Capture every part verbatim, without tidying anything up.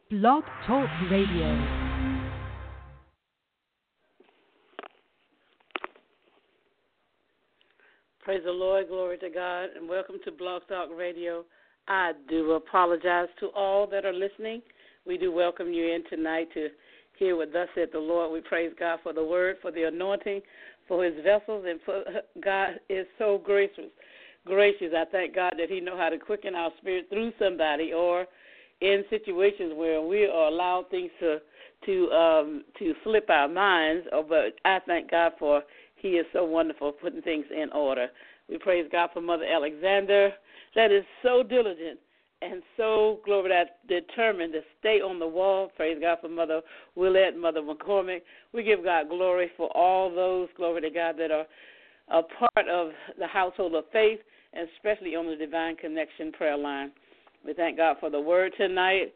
Blog Talk Radio. Praise the Lord, glory to God, and welcome to Blog Talk Radio. I do apologize to all that are listening. We do welcome you in tonight to hear what thus said the Lord. We praise God for the word, for the anointing, for his vessels, and for God is so gracious. Gracious. I thank God that he knows how to quicken our spirit through somebody or in situations where we are allowed things to to um, to slip our minds. Oh, but I thank God for he is so wonderful putting things in order. We praise God for Mother Alexander that is so diligent and so, glory to God, determined to stay on the wall. Praise God for Mother Willette, Mother McCormick. We give God glory for all those, glory to God, that are a part of the household of faith, and especially on the Divine Connection prayer line. We thank God for the word tonight.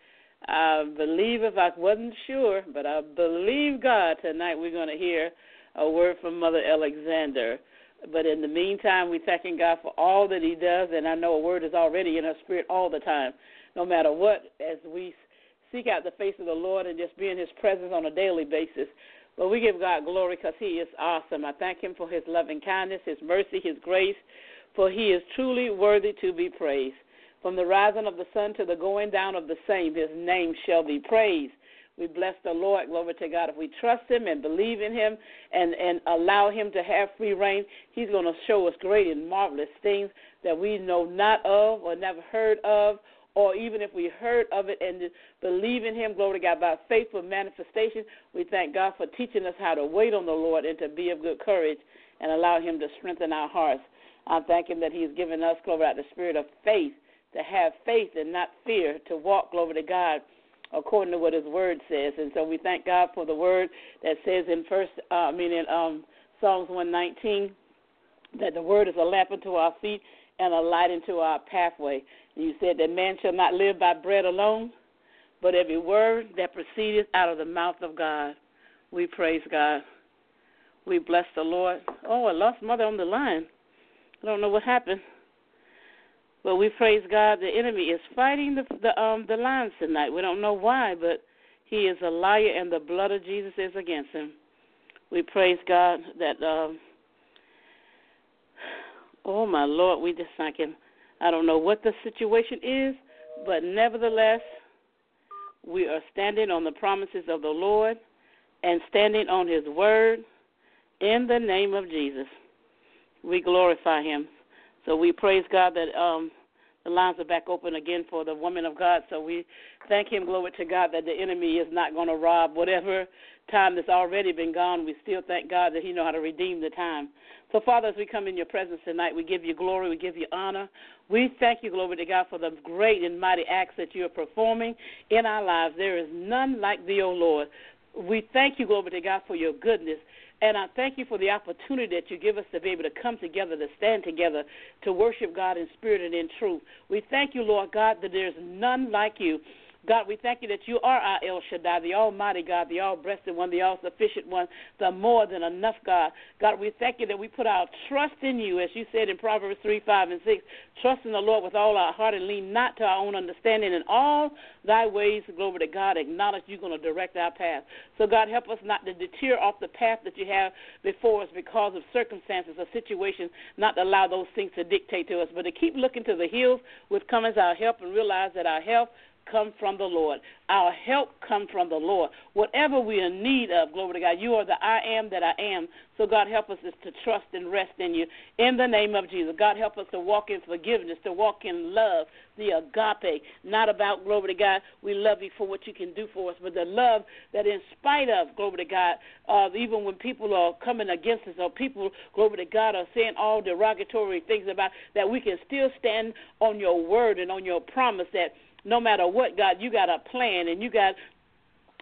I believe, if I wasn't sure, but I believe God tonight we're going to hear a word from Mother Alexander. But in the meantime, we're thanking God for all that he does, and I know a word is already in her spirit all the time, no matter what, as we seek out the face of the Lord and just be in his presence on a daily basis. But we give God glory because he is awesome. I thank him for his loving kindness, his mercy, his grace, for he is truly worthy to be praised. From the rising of the sun to the going down of the same, his name shall be praised. We bless the Lord, glory to God. If we trust him and believe in him and, and allow him to have free reign, he's going to show us great and marvelous things that we know not of or never heard of, or even if we heard of it and believe in him, glory to God, by faithful manifestation, we thank God for teaching us how to wait on the Lord and to be of good courage and allow him to strengthen our hearts. I thank him that he's given us, glory to God, the spirit of faith, to have faith and not fear, to walk, glory to God, according to what his word says. And so we thank God for the word that says in first, uh, I mean in um, Psalms one nineteen, that the word is a lamp unto our feet and a light into our pathway. And you said that man shall not live by bread alone, but every word that proceedeth out of the mouth of God. We praise God. We bless the Lord. Oh, I lost Mother on the line. I don't know what happened. But we praise God. The enemy is fighting the the, um, the lines tonight. We don't know why, but he is a liar, and the blood of Jesus is against him. We praise God that, um, oh, my Lord, we just thank him. I don't know what the situation is, but nevertheless, we are standing on the promises of the Lord and standing on his word in the name of Jesus. We glorify him. So we praise God that um, the lines are back open again for the woman of God. So we thank him, glory to God, that the enemy is not going to rob whatever time that's already been gone. We still thank God that he knows how to redeem the time. So, Father, as we come in your presence tonight, we give you glory, we give you honor. We thank you, glory to God, for the great and mighty acts that you are performing in our lives. There is none like thee, O Lord. We thank you, glory to God, for your goodness. And I thank you for the opportunity that you give us to be able to come together, to stand together, to worship God in spirit and in truth. We thank you, Lord God, that there's none like you. God, we thank you that you are our El Shaddai, the almighty God, the all-breasted one, the all-sufficient one, the more than enough God. God, we thank you that we put our trust in you, as you said in Proverbs three, five, and six. Trust in the Lord with all our heart and lean not to our own understanding. In all thy ways, glory to God, acknowledge you're going to direct our path. So, God, help us not to deter off the path that you have before us because of circumstances or situations, not to allow those things to dictate to us, but to keep looking to the hills with cometh our help and realize that our help come from the Lord. Our help come from the Lord. Whatever we are in need of, glory to God, you are the I am that I am. So, God, help us is to trust and rest in you in the name of Jesus. God, help us to walk in forgiveness, to walk in love, the agape, not about, glory to God, we love you for what you can do for us, but the love that in spite of, glory to God, uh, even when people are coming against us or people, glory to God, are saying all derogatory things about, that we can still stand on your word and on your promise that no matter what, God, you got a plan and you got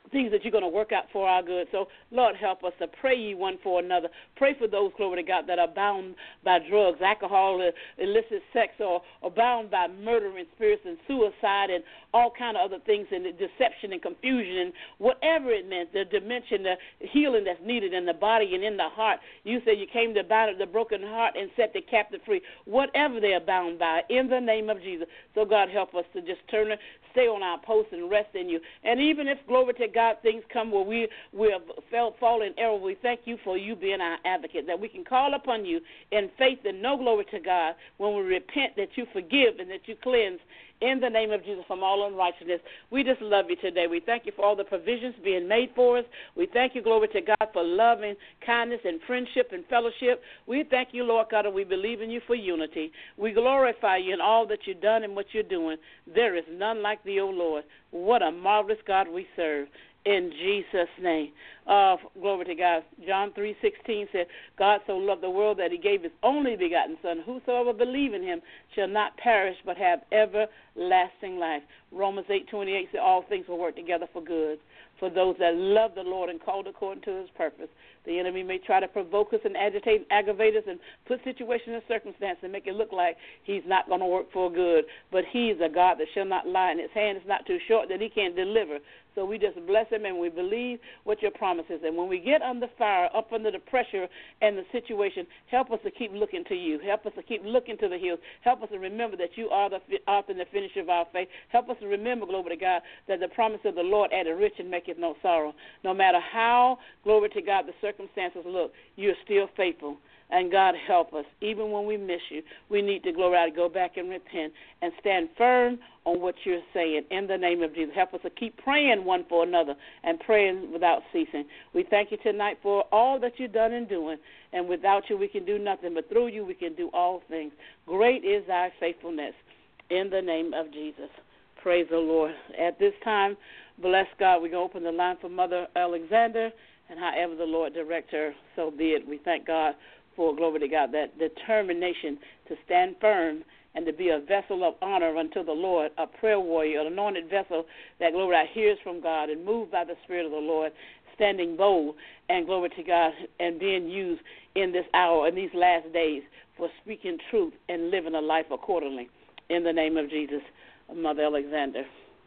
things that you're going to work out for our good. So, Lord, help us to pray ye one for another. Pray for those, glory to God, that are bound by drugs, alcohol, illicit sex, or, or bound by murdering spirits and suicide and all kind of other things, and deception and confusion and whatever it meant, the dimension, the healing that's needed in the body and in the heart. You said you came to bind up the broken heart and set the captive free, whatever they are bound by, in the name of Jesus. So, God, help us to just turn it, stay on our post and rest in you. And even if, glory to God, things come where we, we have fell, fallen in error, we thank you for you being our advocate, that we can call upon you in faith and know, glory to God, when we repent, that you forgive and that you cleanse in the name of Jesus from all unrighteousness. We just love you today. We thank you for all the provisions being made for us. We thank you, glory to God, for love and kindness and friendship and fellowship. We thank you, Lord God, and we believe in you for unity. We glorify you in all that you've done and what you're doing. There is none like thee, O Lord. What a marvelous God we serve. In Jesus' name. Uh, glory to God. John three sixteen said, God so loved the world that he gave his only begotten Son. Whosoever believe in him shall not perish but have everlasting life. Romans eight twenty-eight said, all things will work together for good for those that love the Lord and called according to his purpose. The enemy may try to provoke us and agitate and aggravate us and put situations and circumstances and make it look like he's not going to work for good. But he is a God that shall not lie, and his hand is not too short that he can't deliver. So we just bless him and we believe what your promise is. And when we get under fire, up under the pressure and the situation, help us to keep looking to you. Help us to keep looking to the hills. Help us to remember that you are the author and the finisher of our faith. Help us to remember, glory to God, that the promise of the Lord added rich and maketh no sorrow. No matter how, glory to God, the circumstances look, you're still faithful. And God, help us. Even when we miss you, we need to, glory to go back and repent and stand firm on what you're saying in the name of Jesus. Help us to keep praying one for another and praying without ceasing. We thank you tonight for all that you've done and doing. And without you, we can do nothing. But through you, we can do all things. Great is thy faithfulness in the name of Jesus. Praise the Lord. At this time, bless God. We're going to open the line for Mother Alexander. And however the Lord direct her, so be it. We thank God for, glory to God, that determination to stand firm and to be a vessel of honor unto the Lord, a prayer warrior, an anointed vessel that, glory to God, hears from God and moved by the Spirit of the Lord, standing bold and, glory to God, and being used in this hour, in these last days, for speaking truth and living a life accordingly. In the name of Jesus, Mother Alexander.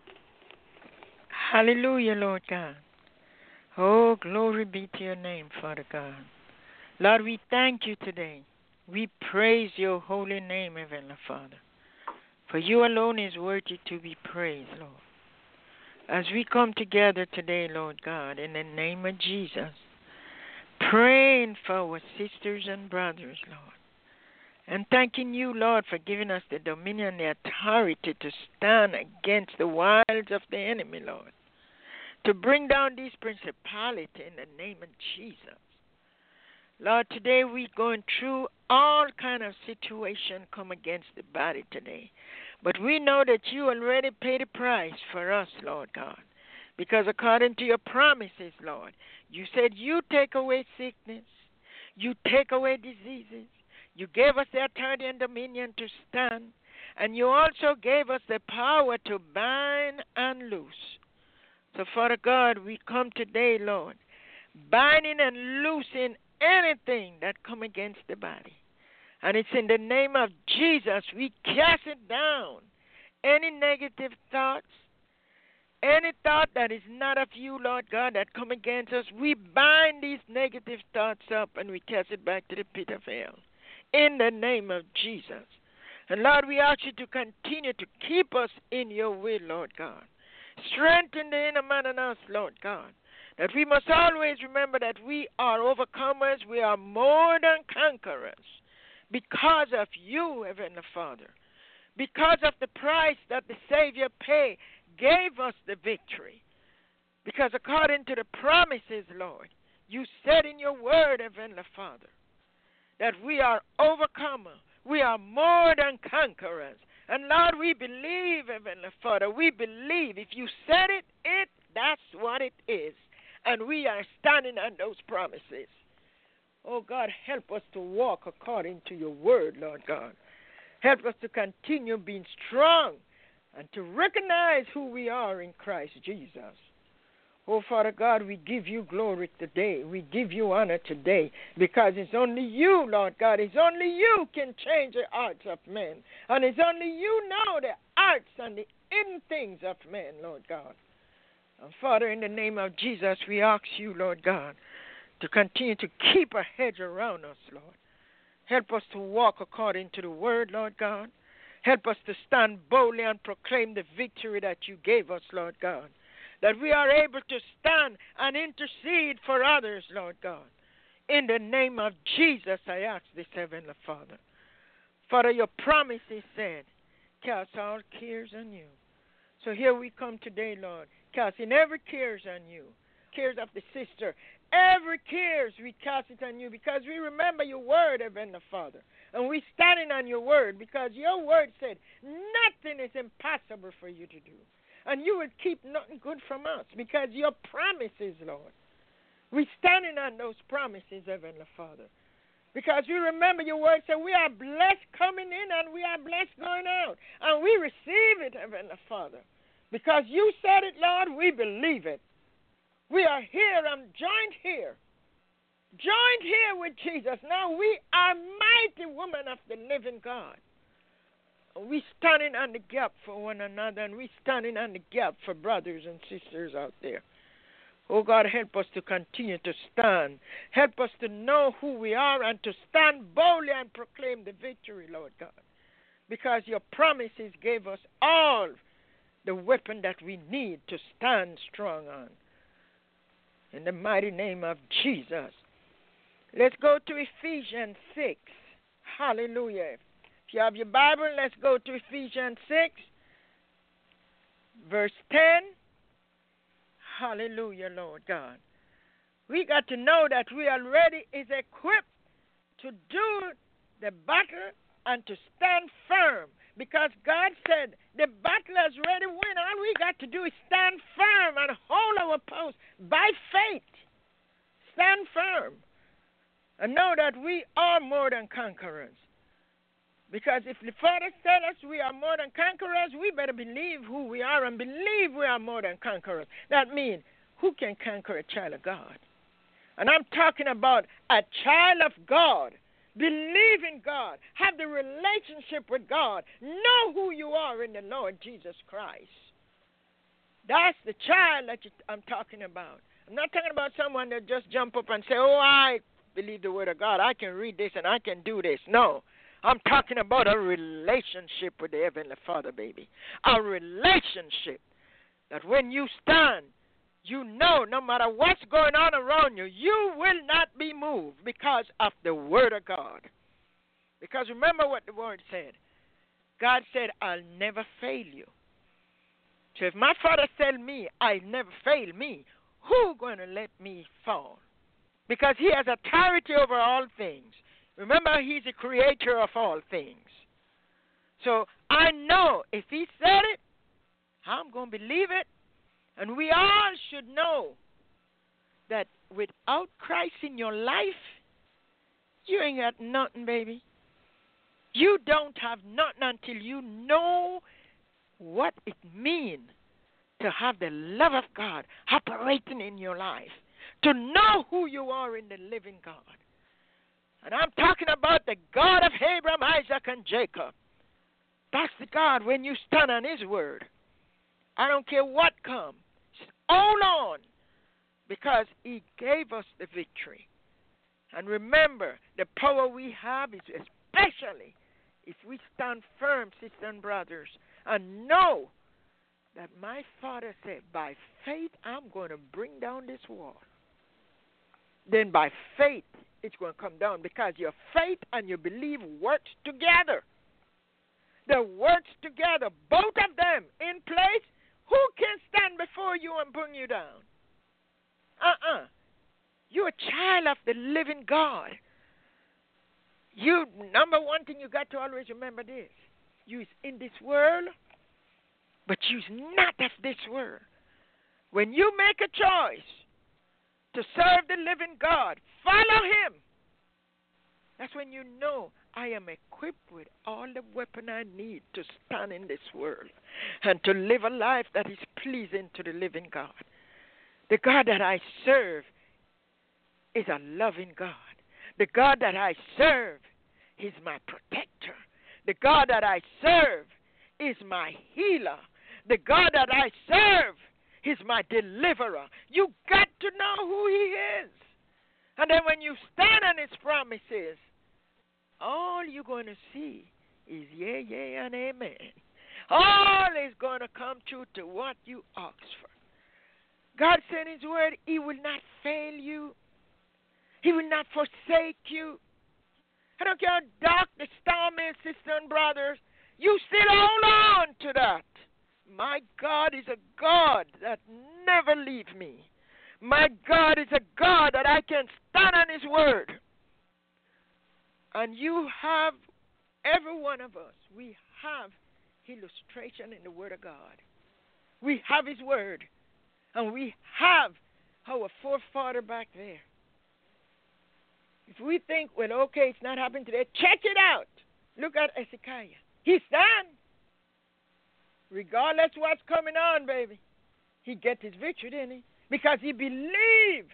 Hallelujah, Lord God. Oh, glory be to your name, Father God. Lord, we thank you today. We praise your holy name, Heavenly Father. For you alone is worthy to be praised, Lord. As we come together today, Lord God, in the name of Jesus, praying for our sisters and brothers, Lord. And thanking you, Lord, for giving us the dominion and the authority to stand against the wiles of the enemy, Lord. To bring down these principalities in the name of Jesus. Lord, today we're going through all kind of situation come against the body today. But we know that you already paid the price for us, Lord God. Because according to your promises, Lord, you said you take away sickness. You take away diseases. You gave us the authority and dominion to stand. And you also gave us the power to bind and loose. So, Father God, we come today, Lord, binding and loosing anything that come against the body. And it's in the name of Jesus we cast it down. Any negative thoughts, any thought that is not of you, Lord God, that come against us, we bind these negative thoughts up and we cast it back to the pit of hell. In the name of Jesus. And Lord, we ask you to continue to keep us in your will, Lord God. Strengthen the inner man in us, Lord God. That we must always remember that we are overcomers, we are more than conquerors because of you, Heavenly Father. Because of the price that the Savior paid, gave us the victory. Because according to the promises, Lord, you said in your word, Heavenly Father, that we are overcomers, we are more than conquerors. And Lord, we believe, Heavenly Father, we believe if you said it, it, that's what it is. And we are standing on those promises. Oh, God, help us to walk according to your word, Lord God. Help us to continue being strong and to recognize who we are in Christ Jesus. Oh, Father God, we give you glory today. We give you honor today because it's only you, Lord God. It's only you can change the hearts of men. And it's only you know the hearts and the hidden things of men, Lord God. And Father, in the name of Jesus, we ask you, Lord God, to continue to keep a hedge around us, Lord. Help us to walk according to the word, Lord God. Help us to stand boldly and proclaim the victory that you gave us, Lord God. That we are able to stand and intercede for others, Lord God. In the name of Jesus, I ask this, Heavenly Father. Father, your promise is said, cast all cares on you. So here we come today, Lord, casting every cares on you, cares of the sister, every cares we cast it on you because we remember your word, Heavenly Father. And we standing on your word because your word said nothing is impossible for you to do. And you will keep nothing good from us because your promises, Lord. We standing on those promises, Heavenly Father. Because we remember your word said we are blessed coming in and we are blessed going out. And we receive it, Heavenly Father. Because you said it, Lord, we believe it. We are here and joined here. Joined here with Jesus. Now we are mighty women of the living God. We standing on the gap for one another, and we standing on the gap for brothers and sisters out there. Oh, God, help us to continue to stand. Help us to know who we are and to stand boldly and proclaim the victory, Lord God. Because your promises gave us all the weapon that we need to stand strong on. In the mighty name of Jesus. Let's go to Ephesians six. Hallelujah. If you have your Bible, let's go to Ephesians six, verse ten. Hallelujah, Lord God. We got to know that we already is equipped to do the battle and to stand firm because God said the battle is ready to win. All we got to do is stand firm and hold our post by faith. Stand firm and know that we are more than conquerors. Because if the Father said us we are more than conquerors, we better believe who we are and believe we are more than conquerors. That means, who can conquer a child of God? And I'm talking about a child of God. Believe in God. Have the relationship with God. Know who you are in the Lord Jesus Christ. That's the child that you, I'm talking about. I'm not talking about someone that just jump up and say, oh, I believe the word of God. I can read this and I can do this. No. I'm talking about a relationship with the Heavenly Father, baby. A relationship that when you stand, you know no matter what's going on around you, you will not be moved because of the Word of God. Because remember what the Word said. God said, I'll never fail you. So if my Father said me, I'll never fail me, who going to let me fall? Because he has authority over all things. Remember, he's the creator of all things. So I know if he said it, I'm going to believe it. And we all should know that without Christ in your life, you ain't got nothing, baby. You don't have nothing until you know what it means to have the love of God operating in your life, to know who you are in the living God. And I'm talking about the God of Abraham, Isaac, and Jacob. That's the God when you stand on his word. I don't care what comes. Hold on, because he gave us the victory. And remember, the power we have is especially if we stand firm, sisters and brothers, and know that my Father said, by faith, I'm going to bring down this wall. Then by faith, it's going to come down because your faith and your belief works together. They works together, both of them in place. Who can stand before you and bring you down? Uh-uh. You're a child of the living God. You, number one thing you got to always remember this. You're in this world, but you're not of this world. When you make a choice to serve the living God, follow him. That's when you know I am equipped with all the weapon I need to stand in this world and to live a life that is pleasing to the living God. The God that I serve is a loving God. The God that I serve is my protector. The God that I serve is my healer. The God that I serve is my deliverer. You got to know who he is. And then when you stand on his promises, all you're going to see is yea, yea, and amen. All is going to come true to what you ask for. God said in his word, he will not fail you. He will not forsake you. I don't care how dark the storm is, sisters and brothers. You still hold on to that. My God is a God that never leaves me. My God is a God that I can stand on his word. And you have, every one of us, we have illustration in the word of God. We have his word. And we have our forefather back there. If we think, well, okay, it's not happening today, check it out. Look at Hezekiah. He stand. Regardless what's coming on, baby. He get his victory, didn't he? Because he believed.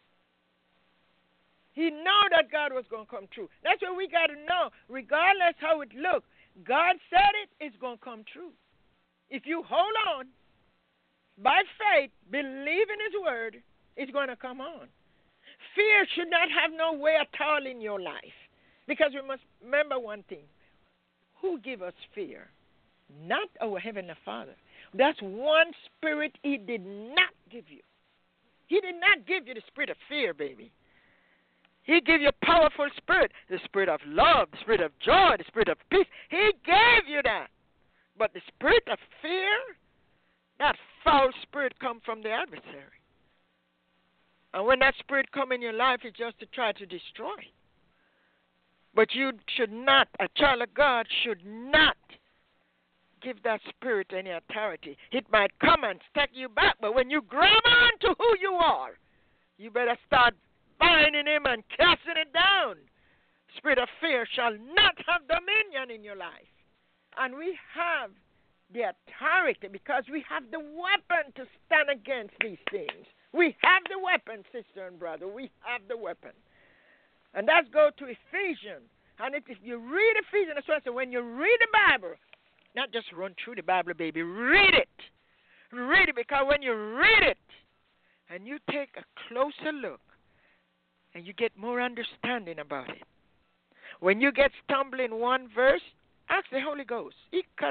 He know that God was going to come true. That's what we got to know. Regardless how it looks, God said it, it's going to come true. If you hold on, by faith, believe in his word, it's going to come on. Fear should not have no way at all in your life. Because we must remember one thing. Who give us fear? Not our Heavenly Father. That's one spirit he did not give you. He did not give you the spirit of fear, baby. He gave you a powerful spirit, the spirit of love, the spirit of joy, the spirit of peace. He gave you that. But the spirit of fear, that foul spirit come from the adversary. And when that spirit come in your life, it's just to try to destroy. But you should not, a child of God should not give that spirit any authority. It might come and stack you back, but when you grab on to who you are, you better start binding him and casting it down. Spirit of fear shall not have dominion in your life. And we have the authority because we have the weapon to stand against these things. We have the weapon, sister and brother. We have the weapon. And let's go to Ephesians. And if, if you read Ephesians, that's what I say, when you read the Bible, not just run through the Bible, baby, read it. Read it, because when you read it and you take a closer look and you get more understanding about it, when you get stumbled in one verse, ask the Holy Ghost. He'll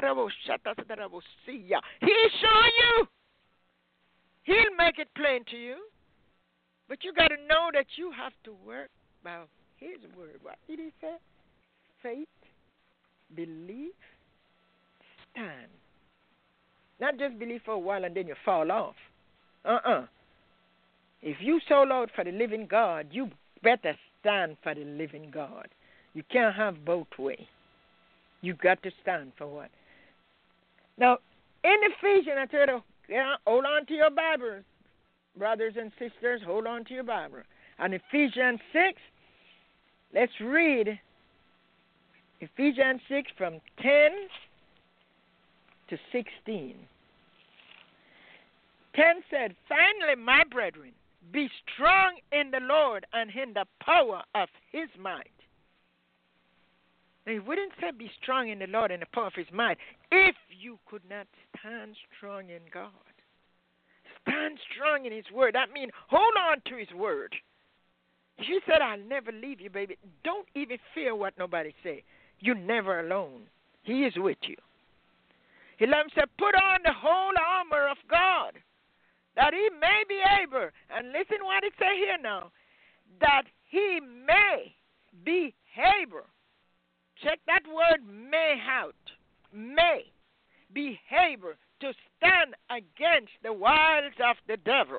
show you. He'll make it plain to you. But you got to know that you have to work by his word. What did he say? Faith, believe, stand. Not just believe for a while and then you fall off. Uh-uh. If you sold out for the living God, you better stand for the living God. You can't have both ways. You got to stand for what? Now, in Ephesians, I tell you, yeah, hold on to your Bibles. Brothers and sisters, hold on to your Bible. And Ephesians six, let's read Ephesians six from ten to sixteen. ten said, finally, my brethren, be strong in the Lord and in the power of his might. Now, he wouldn't say be strong in the Lord and the power of his might if you could not stand strong in God. Stand strong in his word. That means hold on to his word. If you said, I'll never leave you, baby, don't even fear what nobody say. You're never alone. He is with you. eleven said, put on the whole armor of God, that he may be able, and listen what it says here now, that he may be able. Check that word may out. May be able to stand against the wiles of the devil.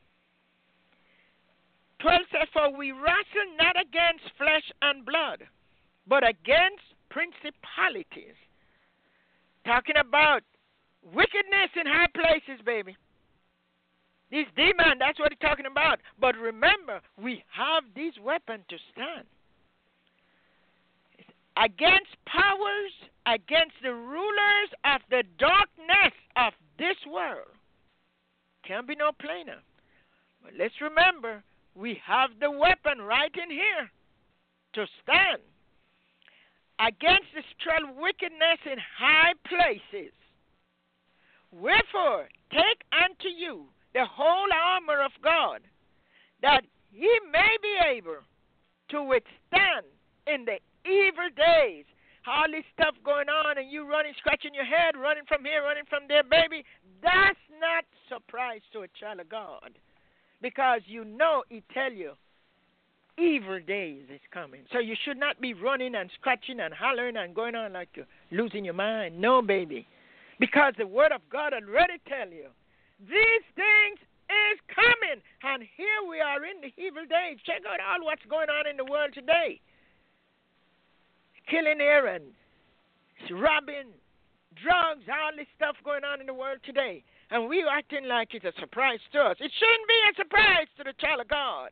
twelve says, for we wrestle not against flesh and blood, but against principalities. Talking about wickedness in high places, baby. These demons, that's what he's talking about. But remember, we have these weapons to stand. Against powers, against the rulers of the darkness of this world. Can't be no plainer. But let's remember, we have the weapon right in here to stand against the spiritual wickedness in high places. Wherefore, take unto you the whole armor of God, that ye may be able to withstand in the evil days. All this stuff going on and you running, scratching your head, running from here, running from there, baby, that's not surprise to a child of God. Because you know he tell you evil days is coming. So you should not be running and scratching and hollering and going on like you're losing your mind. No, baby. Because the word of God already tell you these things is coming. And here we are in the evil days. Check out all what's going on in the world today. Killing here and robbing, drugs, all this stuff going on in the world today. And we acting like it's a surprise to us. It shouldn't be a surprise to the child of God.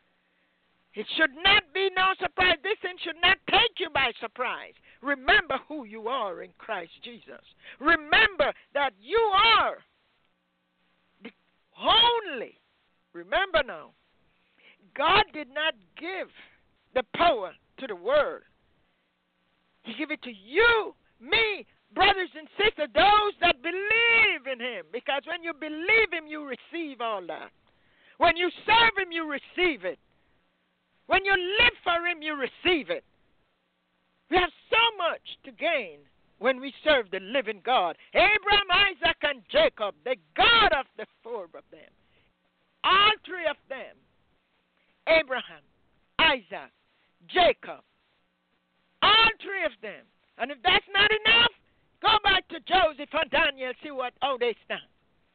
It should not be no surprise. This thing should not take you by surprise. Remember who you are in Christ Jesus. Remember that you are the only. Remember now, God did not give the power to the world. He gave it to you, me, brothers and sisters, those that believe in him. Because when you believe him, you receive all that. When you serve him, you receive it. When you live for him, you receive it. We have so much to gain when we serve the living God. Abraham, Isaac, and Jacob, the God of the four of them. All three of them. Abraham, Isaac, Jacob. All three of them. And if that's not enough, go back to Joseph and Daniel, see what how they stand.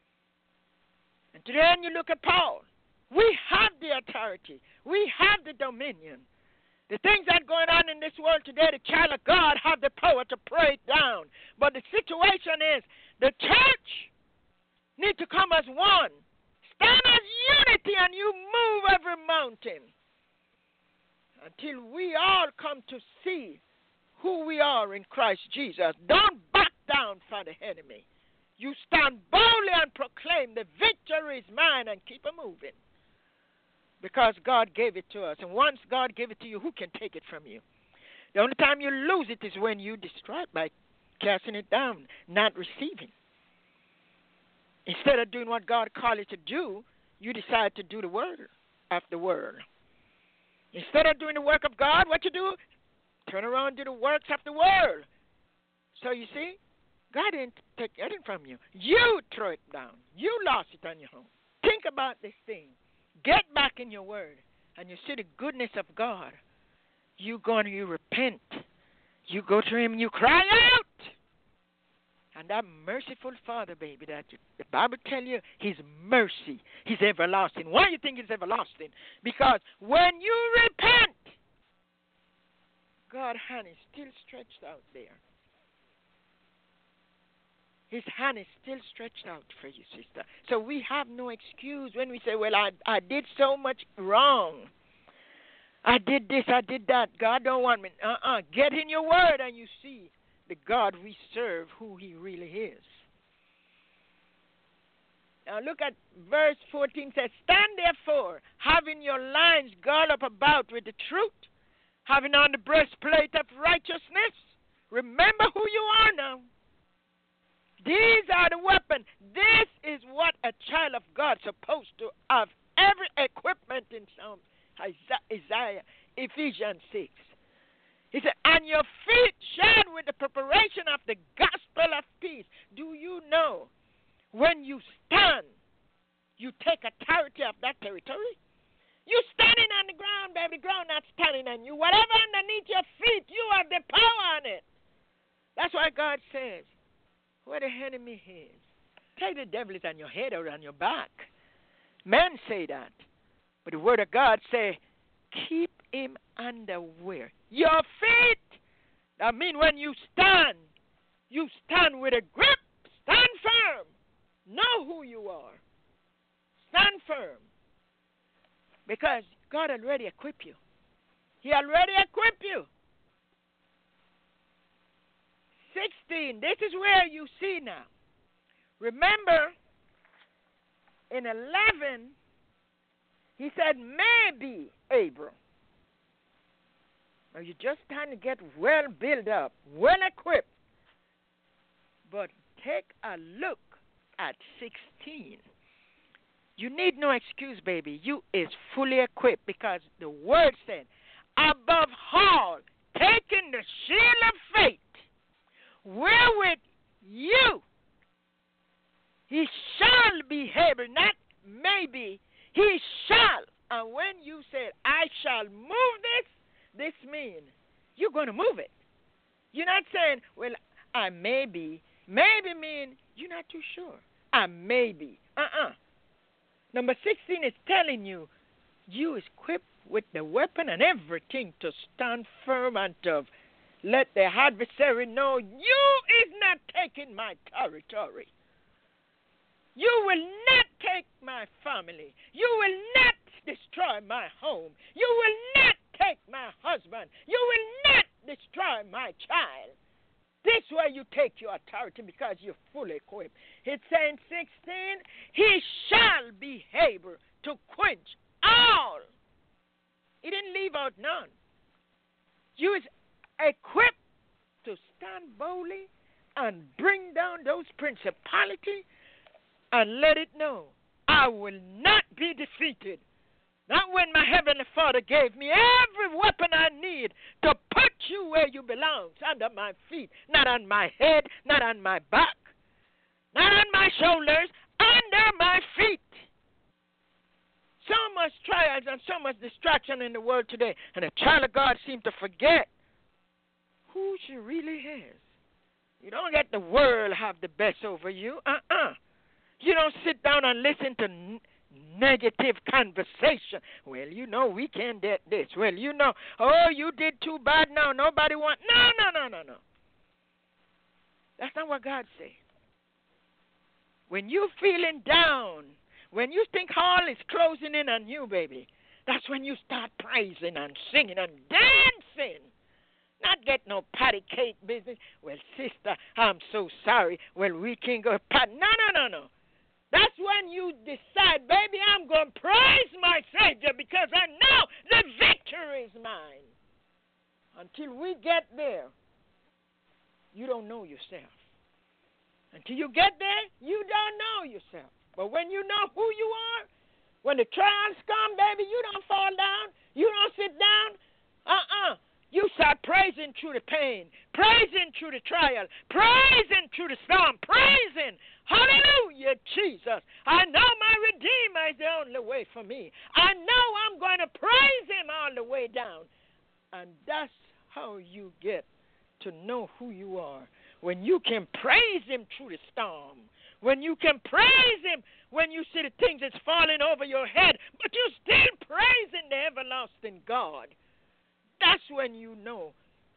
And today when you look at Paul, we have the authority. We have the dominion. The things that are going on in this world today, the child of God have the power to pray it down. But the situation is the church need to come as one. Stand as unity and you move every mountain. Until we all come to see who we are in Christ Jesus. Don't back down for the enemy. You stand boldly and proclaim the victory is mine and keep it moving. Because God gave it to us. And once God gave it to you, who can take it from you? The only time you lose it is when you destroy it by casting it down, not receiving. Instead of doing what God called you to do, you decide to do the word of the word. Instead of doing the work of God, what you do? Turn around and do the works of the world. So you see, God didn't take anything from you. You throw it down. You lost it on your own. Think about this thing. Get back in your word, and you see the goodness of God. You go and you repent. You go to him and you cry out. And that merciful Father, baby, that you, the Bible tells you, his mercy, his everlasting. Why do you think it's everlasting? Because when you repent, God's hand is still stretched out there. His hand is still stretched out for you, sister. So we have no excuse when we say, well, I, I did so much wrong. I did this, I did that. God don't want me. Uh-uh. Get in your word and you see the God we serve, who he really is. Now look at verse fourteen. Says, stand therefore, having your loins girded up about with the truth, having on the breastplate of righteousness. Remember who you are now. These are the weapons. This is what a child of God is supposed to have. Every equipment in Psalm, Isaiah, Ephesians six. He said, and your feet shod with the preparation of the gospel of peace. Do you know when you stand, you take authority of that territory? You standing on the ground, baby, the ground not standing on you. Whatever underneath your feet, you have the power on it. That's why God says, where the enemy is, take the devil is on your head or on your back. Men say that. But the word of God say, keep him under where? Your feet. That means when you stand, you stand with a grip. Stand firm. Know who you are. Stand firm. Because God already equipped you. He already equipped you. sixteen. This is where you see now. Remember, in eleven, He said, maybe, Abram. Now, you're just trying to get well built up, well equipped. But take a look at sixteen. You need no excuse, baby. You is fully equipped because the word said, above all, taking the shield of faith, wherewith you, he shall be able, not maybe, he shall. And when you said, I shall move this, this means you're going to move it. You're not saying, well, I may be. Maybe mean you're not too sure. I may be. Uh-uh. Number sixteen is telling you, you is equipped with the weapon and everything to stand firm and to let the adversary know you is not taking my territory. You will not take my family. You will not destroy my home. You will not take my husband. You will not destroy my child. This way you take your authority because you're fully equipped. It's saying sixteen, he shall be able to quench all. He didn't leave out none. You is equipped to stand boldly and bring down those principalities and let it know, I will not be defeated. Not when my Heavenly Father gave me every weapon I need to put you where you belong, under my feet, not on my head, not on my back, not on my shoulders, under my feet. So much trials and so much distraction in the world today, and the child of God seems to forget who she really is. You don't let the world have the best over you. Uh-uh. You don't sit down and listen to n- negative conversation. Well, you know, we can't get this. Well, you know, oh, you did too bad now. Nobody want. No, no, no, no, no. That's not what God said. When you're feeling down, when you think all is closing in on you, baby, that's when you start praising and singing and dancing. Not get no patty cake business. Well, sister, I'm so sorry. Well, we can go pat. No, no, no, no. That's when you decide, baby, I'm going to praise my Savior because I know the victory is mine. Until we get there, you don't know yourself. Until you get there, you don't know yourself. But when you know who you are, when the trials come, baby, you don't fall down. You don't sit down. Uh-uh. You start praising through the pain, praising through the trial, praising through the storm, praising. Hallelujah, Jesus. I know my Redeemer is the only way for me. I know I'm going to praise him all the way down. And that's how you get to know who you are. When you can praise him through the storm. When you can praise him when you see the things that's falling over your head, but you're still praising the everlasting God. That's when you know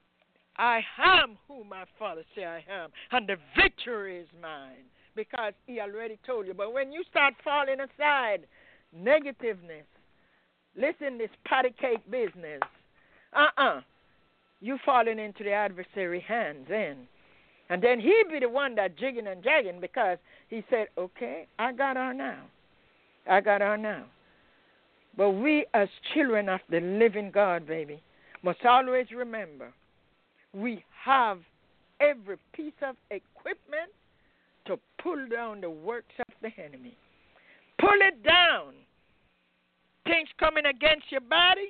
I am who my Father say I am, and the victory is mine, because he already told you. But when you start falling aside, negativeness, listen, this patty cake business, uh-uh, you falling into the adversary hands in. And then he be the one that jigging and jagging because he said, okay, I got her now. I got her now. But we as children of the living God, baby, must always remember we have every piece of equipment to pull down the works of the enemy. Pull it down. Things coming against your body,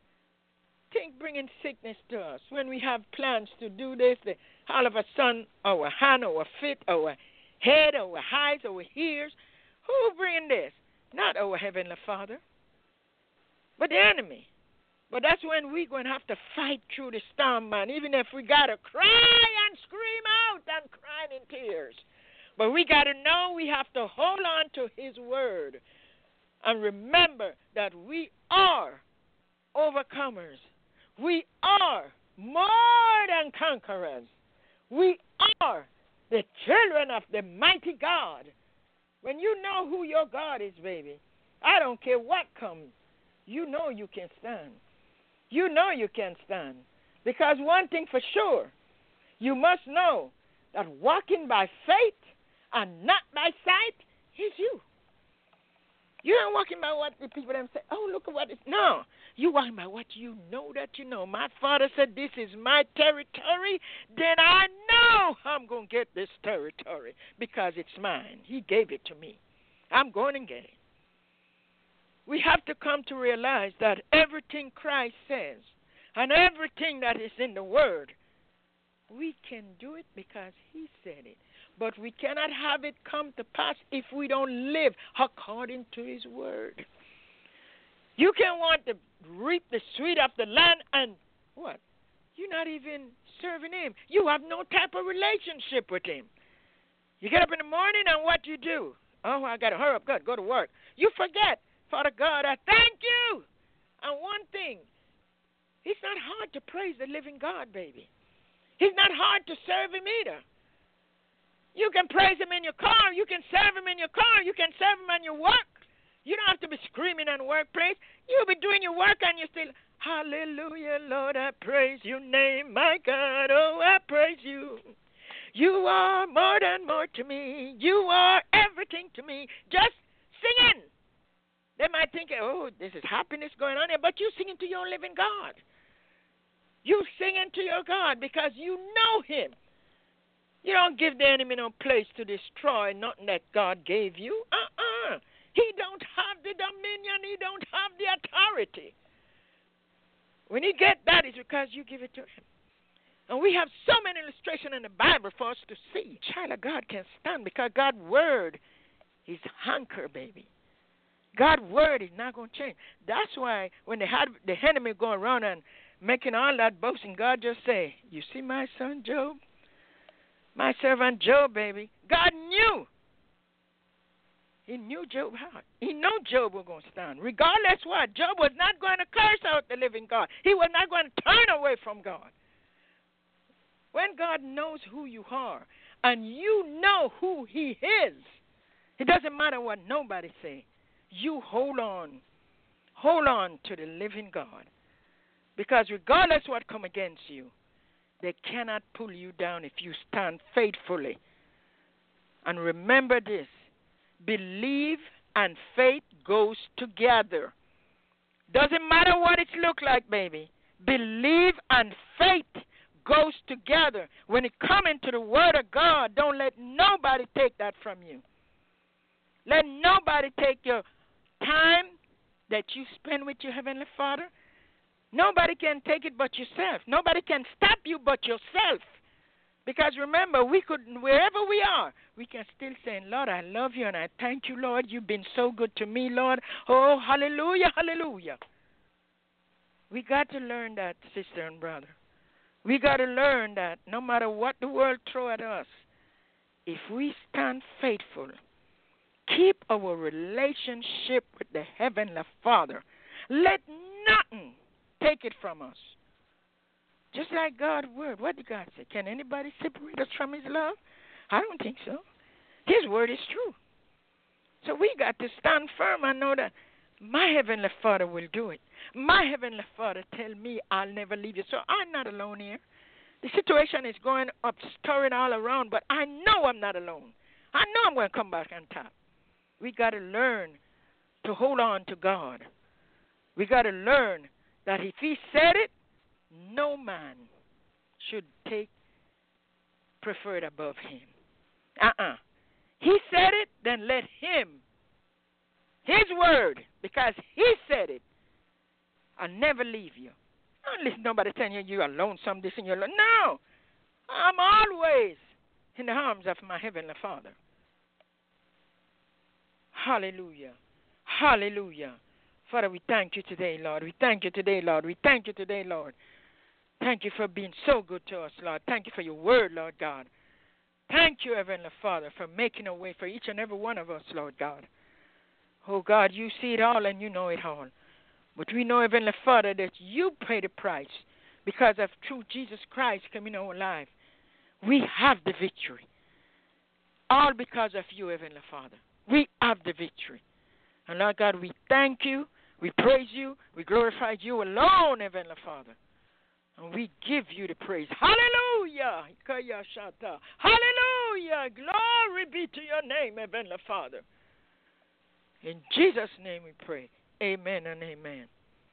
things bringing sickness to us. When we have plans to do this, the, all of a sudden, our hand, our feet, our head, our eyes, our ears, who bringing this? Not our Heavenly Father, but the enemy. But that's when we're going to have to fight through the storm, man, even if we got to cry and scream out and cry in tears. But we got to know we have to hold on to his word and remember that we are overcomers. We are more than conquerors. We are the children of the mighty God. When you know who your God is, baby, I don't care what comes, you know you can stand. You know you can stand. Because one thing for sure, you must know that walking by faith and not by sight is you. You ain't walking by what the people them say, oh, look at what it's. No. You walking by what you know that you know. My father said, this is my territory. Then I know I'm going to get this territory because it's mine. He gave it to me. I'm going to get it. We have to come to realize that everything Christ says and everything that is in the Word, we can do it because He said it. But we cannot have it come to pass if we don't live according to His Word. You can want to reap the sweet of the land and what? You're not even serving Him. You have no type of relationship with Him. You get up in the morning and what you do? Oh, I got to hurry up, good, go to work. You forget, Father God, I thank you. And one thing, it's not hard to praise the living God, baby. It's not hard to serve Him either. You can praise Him in your car. You can serve Him in your car. You can serve Him on your work. You don't have to be screaming in the workplace. You'll be doing your work and you still, hallelujah, Lord, I praise your name, my God, oh, I praise you. You are more than more to me. You are everything to me. Just singing. They might think, oh, this is happiness going on here, but you singing to your living God. You singing to your God because you know Him. You don't give the enemy no place to destroy nothing that God gave you. Uh-uh. He don't have the dominion. He don't have the authority. When you get that, it's because you give it to Him. And we have so many illustrations in the Bible for us to see. Child of God can stand because God's word is anchor, baby. God's word is not going to change. That's why when they had the enemy going around and making all that boasting, God just say, you see my son Job? My servant Job, baby. God knew. He knew Job's heart. He knew Job was going to stand. Regardless what, Job was not going to curse out the living God. He was not going to turn away from God. When God knows who you are and you know who He is, it doesn't matter what nobody say. You hold on. Hold on to the living God. Because regardless what come against you, they cannot pull you down if you stand faithfully. And remember this. Believe and faith goes together. Doesn't matter what it look like, baby. Believe and faith goes together. When it comes into the Word of God, don't let nobody take that from you. Let nobody take your time that you spend with your Heavenly Father. Nobody can take it but yourself. Nobody can stop you but yourself. Because remember, we could, wherever we are, we can still say, Lord, I love you and I thank you, Lord. You've been so good to me, Lord. Oh, hallelujah, hallelujah. We got to learn that, sister and brother. We got to learn that no matter what the world throw at us, if we stand faithful, keep our relationship with the Heavenly Father, let nothing take it from us. Just like God's word. What did God say? Can anybody separate us from His love? I don't think so. His word is true. So we got to stand firm and know that my Heavenly Father will do it. My Heavenly Father tell me I'll never leave you. So I'm not alone here. The situation is going up, stirring all around, but I know I'm not alone. I know I'm going to come back on top. We got to learn to hold on to God. We got to learn that if He said it, no man should take preferred above Him. Uh-uh. He said it, then let Him, His word, because He said it, I'll never leave you. Don't listen to nobody telling you you're alone, some this and you're alone. No. I'm always in the arms of my Heavenly Father. Hallelujah. Hallelujah. Father, we thank you today, Lord. We thank you today, Lord. We thank you today, Lord. Thank you for being so good to us, Lord. Thank you for your word, Lord God. Thank you, Heavenly Father, for making a way for each and every one of us, Lord God. Oh, God, you see it all and you know it all. But we know, Heavenly Father, that you paid the price because of true Jesus Christ coming in our life. We have the victory. All because of you, Heavenly Father. We have the victory. And, Lord God, we thank you. We praise you. We glorify you alone, Heavenly Father. And we give you the praise. Hallelujah. Hallelujah. Glory be to your name, Heavenly Father. In Jesus' name we pray. Amen and amen.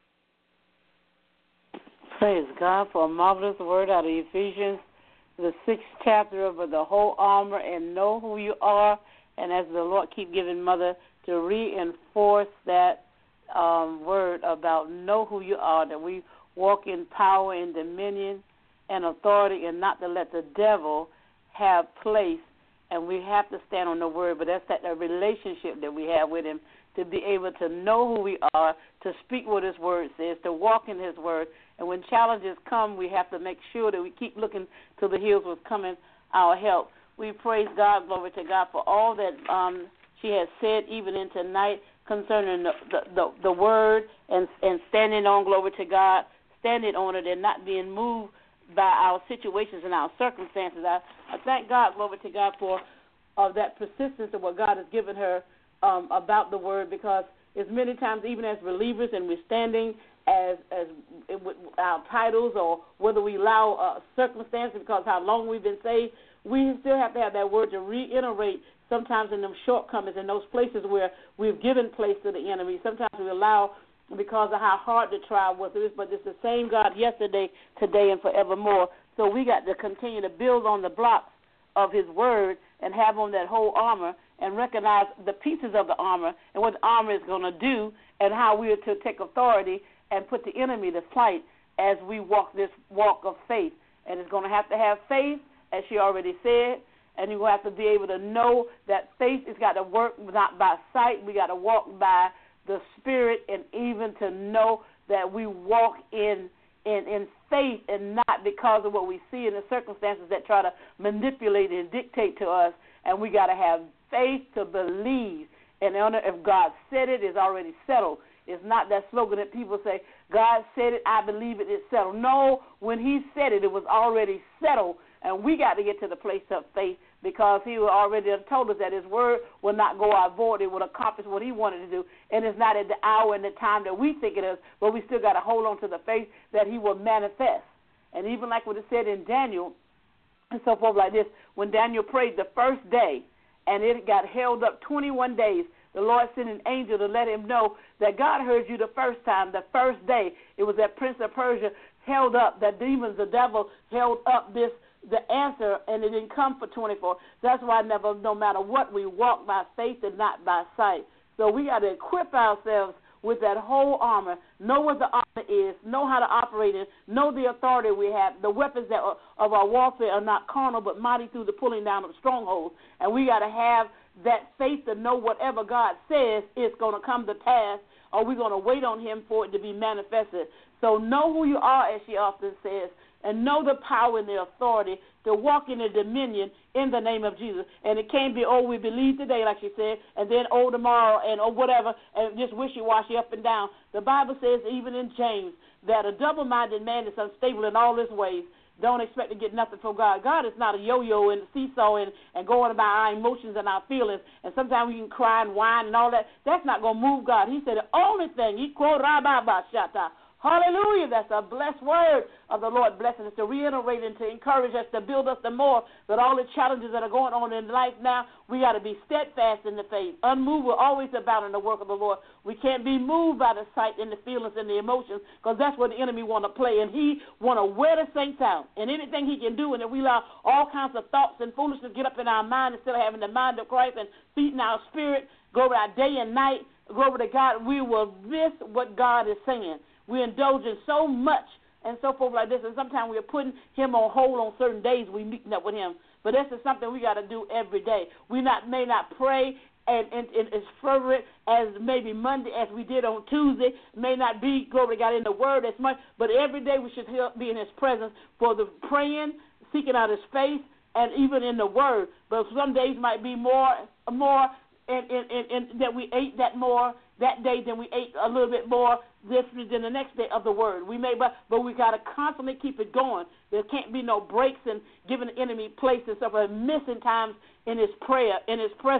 Praise God for a marvelous word out of Ephesians, the sixth chapter of the whole armor, and know who you are. And as the Lord keep giving Mother to reinforce that um, word about know who you are, that we walk in power and dominion and authority, and not to let the devil have place. And we have to stand on the word, but that's that the relationship that we have with him, to be able to know who we are, to speak what his word says, to walk in his word. And when challenges come, we have to make sure that we keep looking to the hills with coming our help. We praise God, glory to God, for all that um, she has said even in tonight concerning the, the, the, the word and, and standing on, glory to God, standing on it and not being moved by our situations and our circumstances. I, I thank God, glory to God, for uh, that persistence of what God has given her um, about the word, because as many times, even as believers, and we're standing as as with our titles, or whether we allow uh, circumstances because how long we've been saved, we still have to have that word to reiterate sometimes in them shortcomings, in those places where we've given place to the enemy. Sometimes we allow because of how hard the trial was, but it's the same God yesterday, today, and forevermore. So we got to continue to build on the blocks of his word and have on that whole armor and recognize the pieces of the armor and what the armor is going to do and how we are to take authority and put the enemy to flight as we walk this walk of faith. And it's going to have to have faith, as she already said, and you have to be able to know that faith has got to work not by sight. We got to walk by the Spirit, and even to know that we walk in, in in faith and not because of what we see in the circumstances that try to manipulate and dictate to us. And we got to have faith to believe. And if God said it, it's already settled. It's not that slogan that people say, God said it, I believe it, it's settled. No, when he said it, it was already settled. And we got to get to the place of faith, because he already told us that his word will not go out void. It will accomplish what he wanted to do. And it's not at the hour and the time that we think it is, but we still got to hold on to the faith that he will manifest. And even like what it said in Daniel and so forth like this, when Daniel prayed the first day and it got held up twenty-one days, the Lord sent an angel to let him know that God heard you the first time, the first day. It was that Prince of Persia held up, that demons, the devil held up this the answer, and it didn't come for twenty-four. That's why never, no matter what, we walk by faith and not by sight. So we got to equip ourselves with that whole armor, know what the armor is, know how to operate it, know the authority we have. The weapons that are, of our warfare are not carnal, but mighty through the pulling down of strongholds. And we got to have that faith to know whatever God says is going to come to pass, or we're going to wait on him for it to be manifested. So know who you are, as she often says, and know the power and the authority to walk in the dominion in the name of Jesus. And it can't be, oh, we believe today, like she said, and then, oh, tomorrow, and oh, whatever, and just wishy-washy up and down. The Bible says, even in James, that a double-minded man is unstable in all his ways. Don't expect to get nothing from God. God is not a yo-yo and a seesaw and, and going about our emotions and our feelings. And sometimes we can cry and whine and all that. That's not going to move God. He said the only thing, he quote rabba shata. Hallelujah. That's a blessed word of the Lord, blessing us to reiterate and to encourage us, to build us the more, that all the challenges that are going on in life now, we got to be steadfast in the faith, unmovable, always about in the work of the Lord. We can't be moved by the sight and the feelings and the emotions, because that's what the enemy want to play, and he want to wear the saints out. And anything he can do, and if we allow all kinds of thoughts and foolishness get up in our mind instead of having the mind of Christ and feeding our spirit, go over our day and night, go over to God, we will miss what God is saying. We indulge in so much and so forth like this, and sometimes we are putting him on hold on certain days we meeting up with him. But this is something we got to do every day. We not may not pray and, and, and as fervent as maybe Monday as we did on Tuesday, may not be, glory to God, in the Word as much, but every day we should be in his presence for the praying, seeking out his face, and even in the Word. But some days might be more, more, and, and, and, and that we ate that more that day than we ate a little bit more different than the next day of the word. We may, but, but we got to constantly keep it going. There can't be no breaks in giving the enemy place and stuff, or missing times in his prayer, in his presence,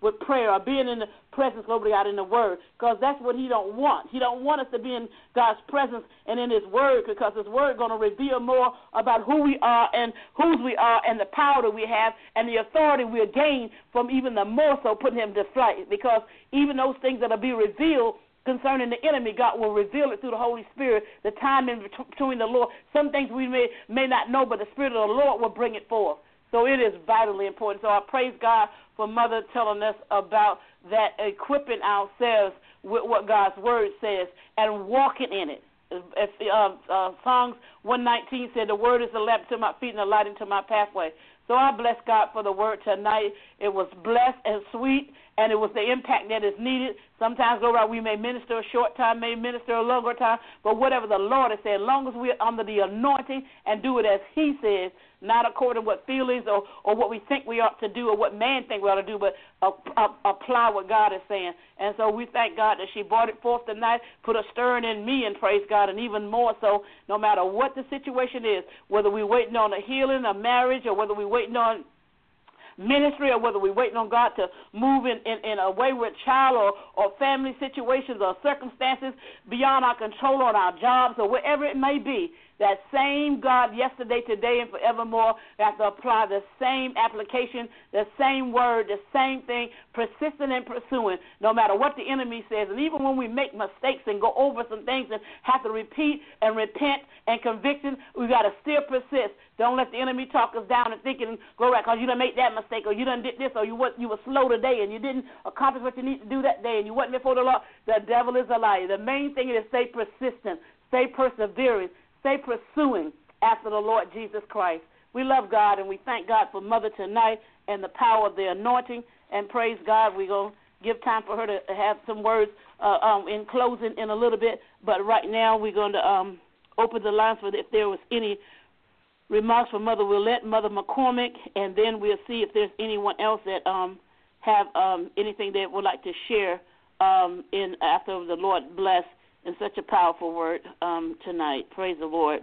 with prayer or being in the presence, glory to God, in the Word, because that's what He don't want. He don't want us to be in God's presence and in His Word, because His Word going to reveal more about who we are and whose we are and the power that we have and the authority we'll gain from even the more so putting Him to flight, because even those things that will be revealed concerning the enemy, God will reveal it through the Holy Spirit, the time in between the Lord. Some things we may, may not know, but the Spirit of the Lord will bring it forth. So it is vitally important. So I praise God for Mother telling us about that, equipping ourselves with what God's Word says and walking in it. As, uh, uh, Songs one nineteen said, the Word is a lamp to my feet and a light into my pathway. So I bless God for the Word tonight. It was blessed and sweet, and it was the impact that is needed. Sometimes, go right, we may minister a short time, may minister a longer time, but whatever the Lord has said, as long as we're under the anointing and do it as He says, not according to what feelings or, or what we think we ought to do or what man think we ought to do, but uh, uh, apply what God is saying. And so we thank God that she brought it forth tonight, put a stirring in me, and praise God, and even more so, no matter what the situation is, whether we're waiting on a healing, a marriage, or whether we're waiting on ministry, or whether we're waiting on God to move in, in, in a wayward child or, or family situations or circumstances beyond our control on our jobs or wherever it may be, that same God yesterday, today, and forevermore have to apply the same application, the same word, the same thing, persistent and pursuing, no matter what the enemy says. And even when we make mistakes and go over some things and have to repeat and repent and conviction, we got to still persist. Don't let the enemy talk us down and thinking, go right, because you done made that mistake, or you done did this, or you, you were slow today, and you didn't accomplish what you need to do that day, and you wasn't before the Lord. The devil is a liar. The main thing is stay persistent, stay persevering, stay pursuing after the Lord Jesus Christ. We love God, and we thank God for Mother tonight and the power of the anointing, and praise God. We're going to give time for her to have some words uh, um, in closing in a little bit, but right now we're going to um, open the lines for if there was any remarks from Mother Willette, Mother McCormick, and then we'll see if there's anyone else that um, have um, anything they would like to share um, in after the Lord bless in such a powerful word um, tonight. Praise the Lord.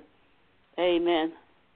Amen.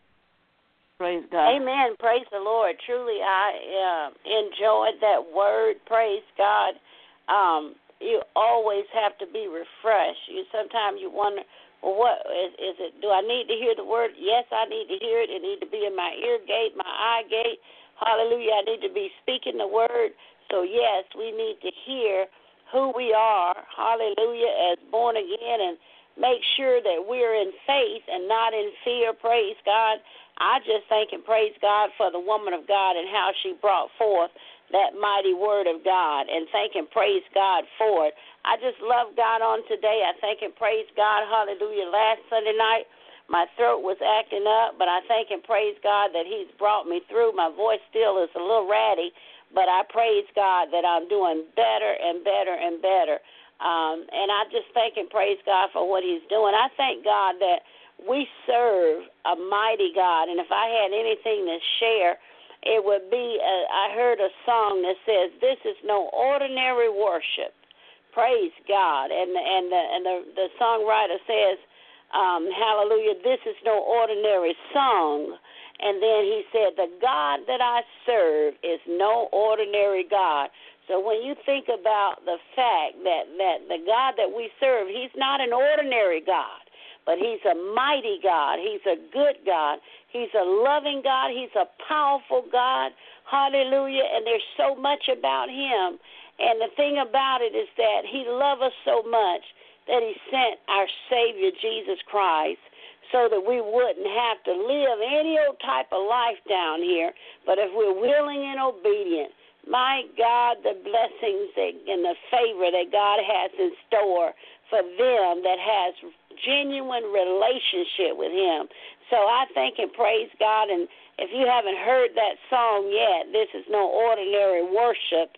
Praise God. Amen. Praise the Lord. Truly, I uh, enjoyed that word. Praise God. Um, you always have to be refreshed. You sometimes you wonder, well, what is, is it? Do I need to hear the word? Yes, I need to hear it. It needs to be in my ear gate, my eye gate. Hallelujah. I need to be speaking the word. So, yes, we need to hear who we are, hallelujah, as born again, and make sure that we're in faith and not in fear. Praise God. I just thank and praise God for the woman of God and how she brought forth that mighty word of God, and thank and praise God for it. I just love God on today. I thank and praise God, hallelujah. Last Sunday night, my throat was acting up, but I thank and praise God that He's brought me through. My voice still is a little ratty, but I praise God that I'm doing better and better and better. Um, and I just thank and praise God for what He's doing. I thank God that we serve a mighty God. And if I had anything to share, it would be, uh, I heard a song that says, this is no ordinary worship. Praise God. And, and, the, and the, the songwriter says, um, hallelujah, this is no ordinary song. And then he said, the God that I serve is no ordinary God. So when you think about the fact that, that the God that we serve, He's not an ordinary God, but He's a mighty God. He's a good God. He's a loving God. He's a powerful God. Hallelujah. And there's so much about Him. And the thing about it is that He loved us so much that He sent our Savior, Jesus Christ, so that we wouldn't have to live any old type of life down here. But if we're willing and obedient, my God, the blessings and the favor that God has in store for them that has genuine relationship with Him. So I thank and praise God. And if you haven't heard that song yet, this is no ordinary worship,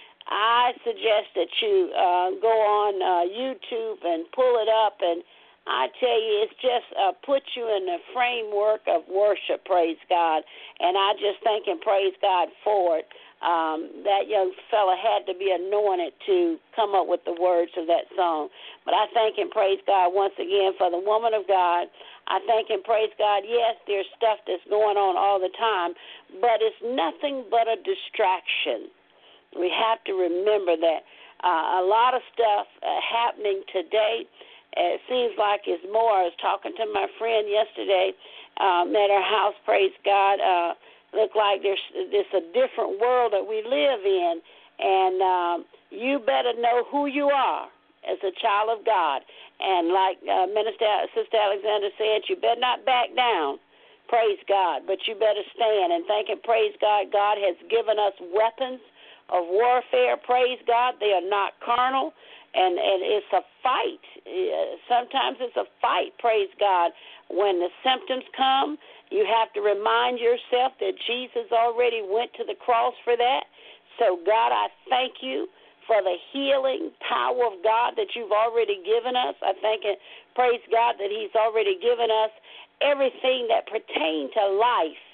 I suggest that you uh, go on uh, YouTube and pull it up, and I tell you, it's just uh, put you in the framework of worship, praise God. And I just thank and praise God for it. Um, that young fella had to be anointed to come up with the words of that song. But I thank and praise God once again for the woman of God. I thank and praise God, yes, there's stuff that's going on all the time, but it's nothing but a distraction. We have to remember that uh, a lot of stuff uh, happening today. It seems like it's more. I was talking to my friend yesterday um, at her house, praise God. Uh, look like there's, there's a different world that we live in, and um, you better know who you are as a child of God. And like uh, Minister Sister Alexander said, you better not back down, praise God, but you better stand and thank and praise God. God has given us weapons of warfare, praise God. They are not carnal, and, and it's a fight. Sometimes it's a fight, praise God. When the symptoms come, you have to remind yourself that Jesus already went to the cross for that. So, God, I thank you for the healing power of God that you've already given us. I thank and praise God that he's already given us everything that pertains to life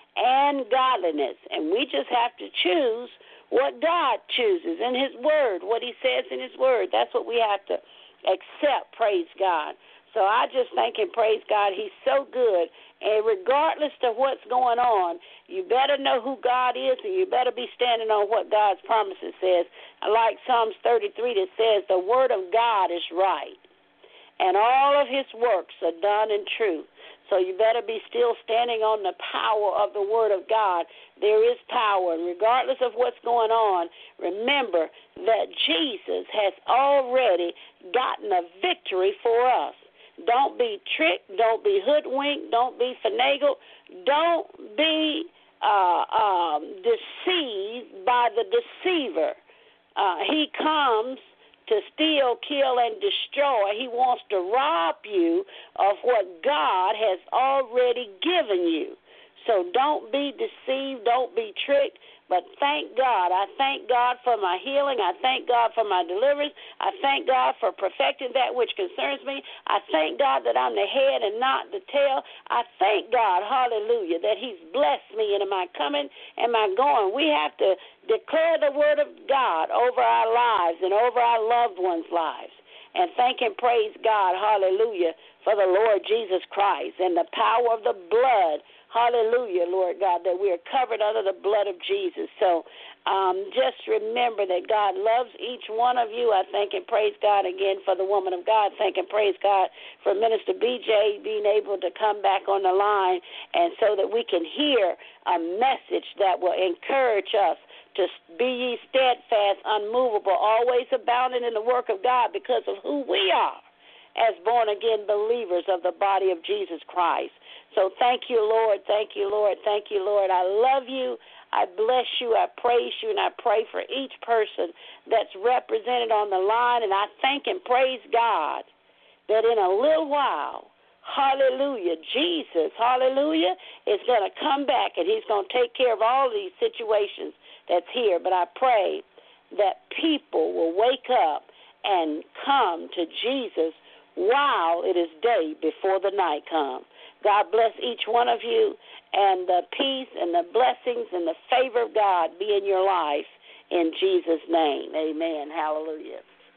and godliness. And we just have to choose what God chooses in his word, what he says in his word. That's what we have to accept, praise God. So I just thank and praise God. He's so good. And regardless of what's going on, you better know who God is, and you better be standing on what God's promises says. I like Psalms thirty-three that says, the word of God is right, and all of his works are done in truth. So you better be still standing on the power of the word of God. There is power, and regardless of what's going on, remember that Jesus has already gotten a victory for us. Don't be tricked. Don't be hoodwinked. Don't be finagled. Don't be uh, um, deceived by the deceiver. Uh, he comes to steal, kill, and destroy. He wants to rob you of what God has already given you. So don't be deceived. Don't be tricked. But thank God. I thank God for my healing. I thank God for my deliverance. I thank God for perfecting that which concerns me. I thank God that I'm the head and not the tail. I thank God, hallelujah, that he's blessed me in my coming and my going. We have to declare the word of God over our lives and over our loved ones' lives. And thank and praise God, hallelujah, for the Lord Jesus Christ and the power of the blood. Hallelujah, Lord God, that we are covered under the blood of Jesus. So um, just remember that God loves each one of you. I thank and praise God again for the woman of God. Thank and praise God for Minister B J being able to come back on the line, and so that we can hear a message that will encourage us to be ye steadfast, unmovable, always abounding in the work of God because of who we are as born-again believers of the body of Jesus Christ. So thank you, Lord. Thank you, Lord. Thank you, Lord. I love you. I bless you. I praise you. And I pray for each person that's represented on the line. And I thank and praise God that in a little while, hallelujah, Jesus, hallelujah, is going to come back, and he's going to take care of all these situations that's here. But I pray that people will wake up and come to Jesus while it is day before the night comes. God bless each one of you, and the peace and the blessings and the favor of God be in your life in Jesus' name. Amen. Hallelujah.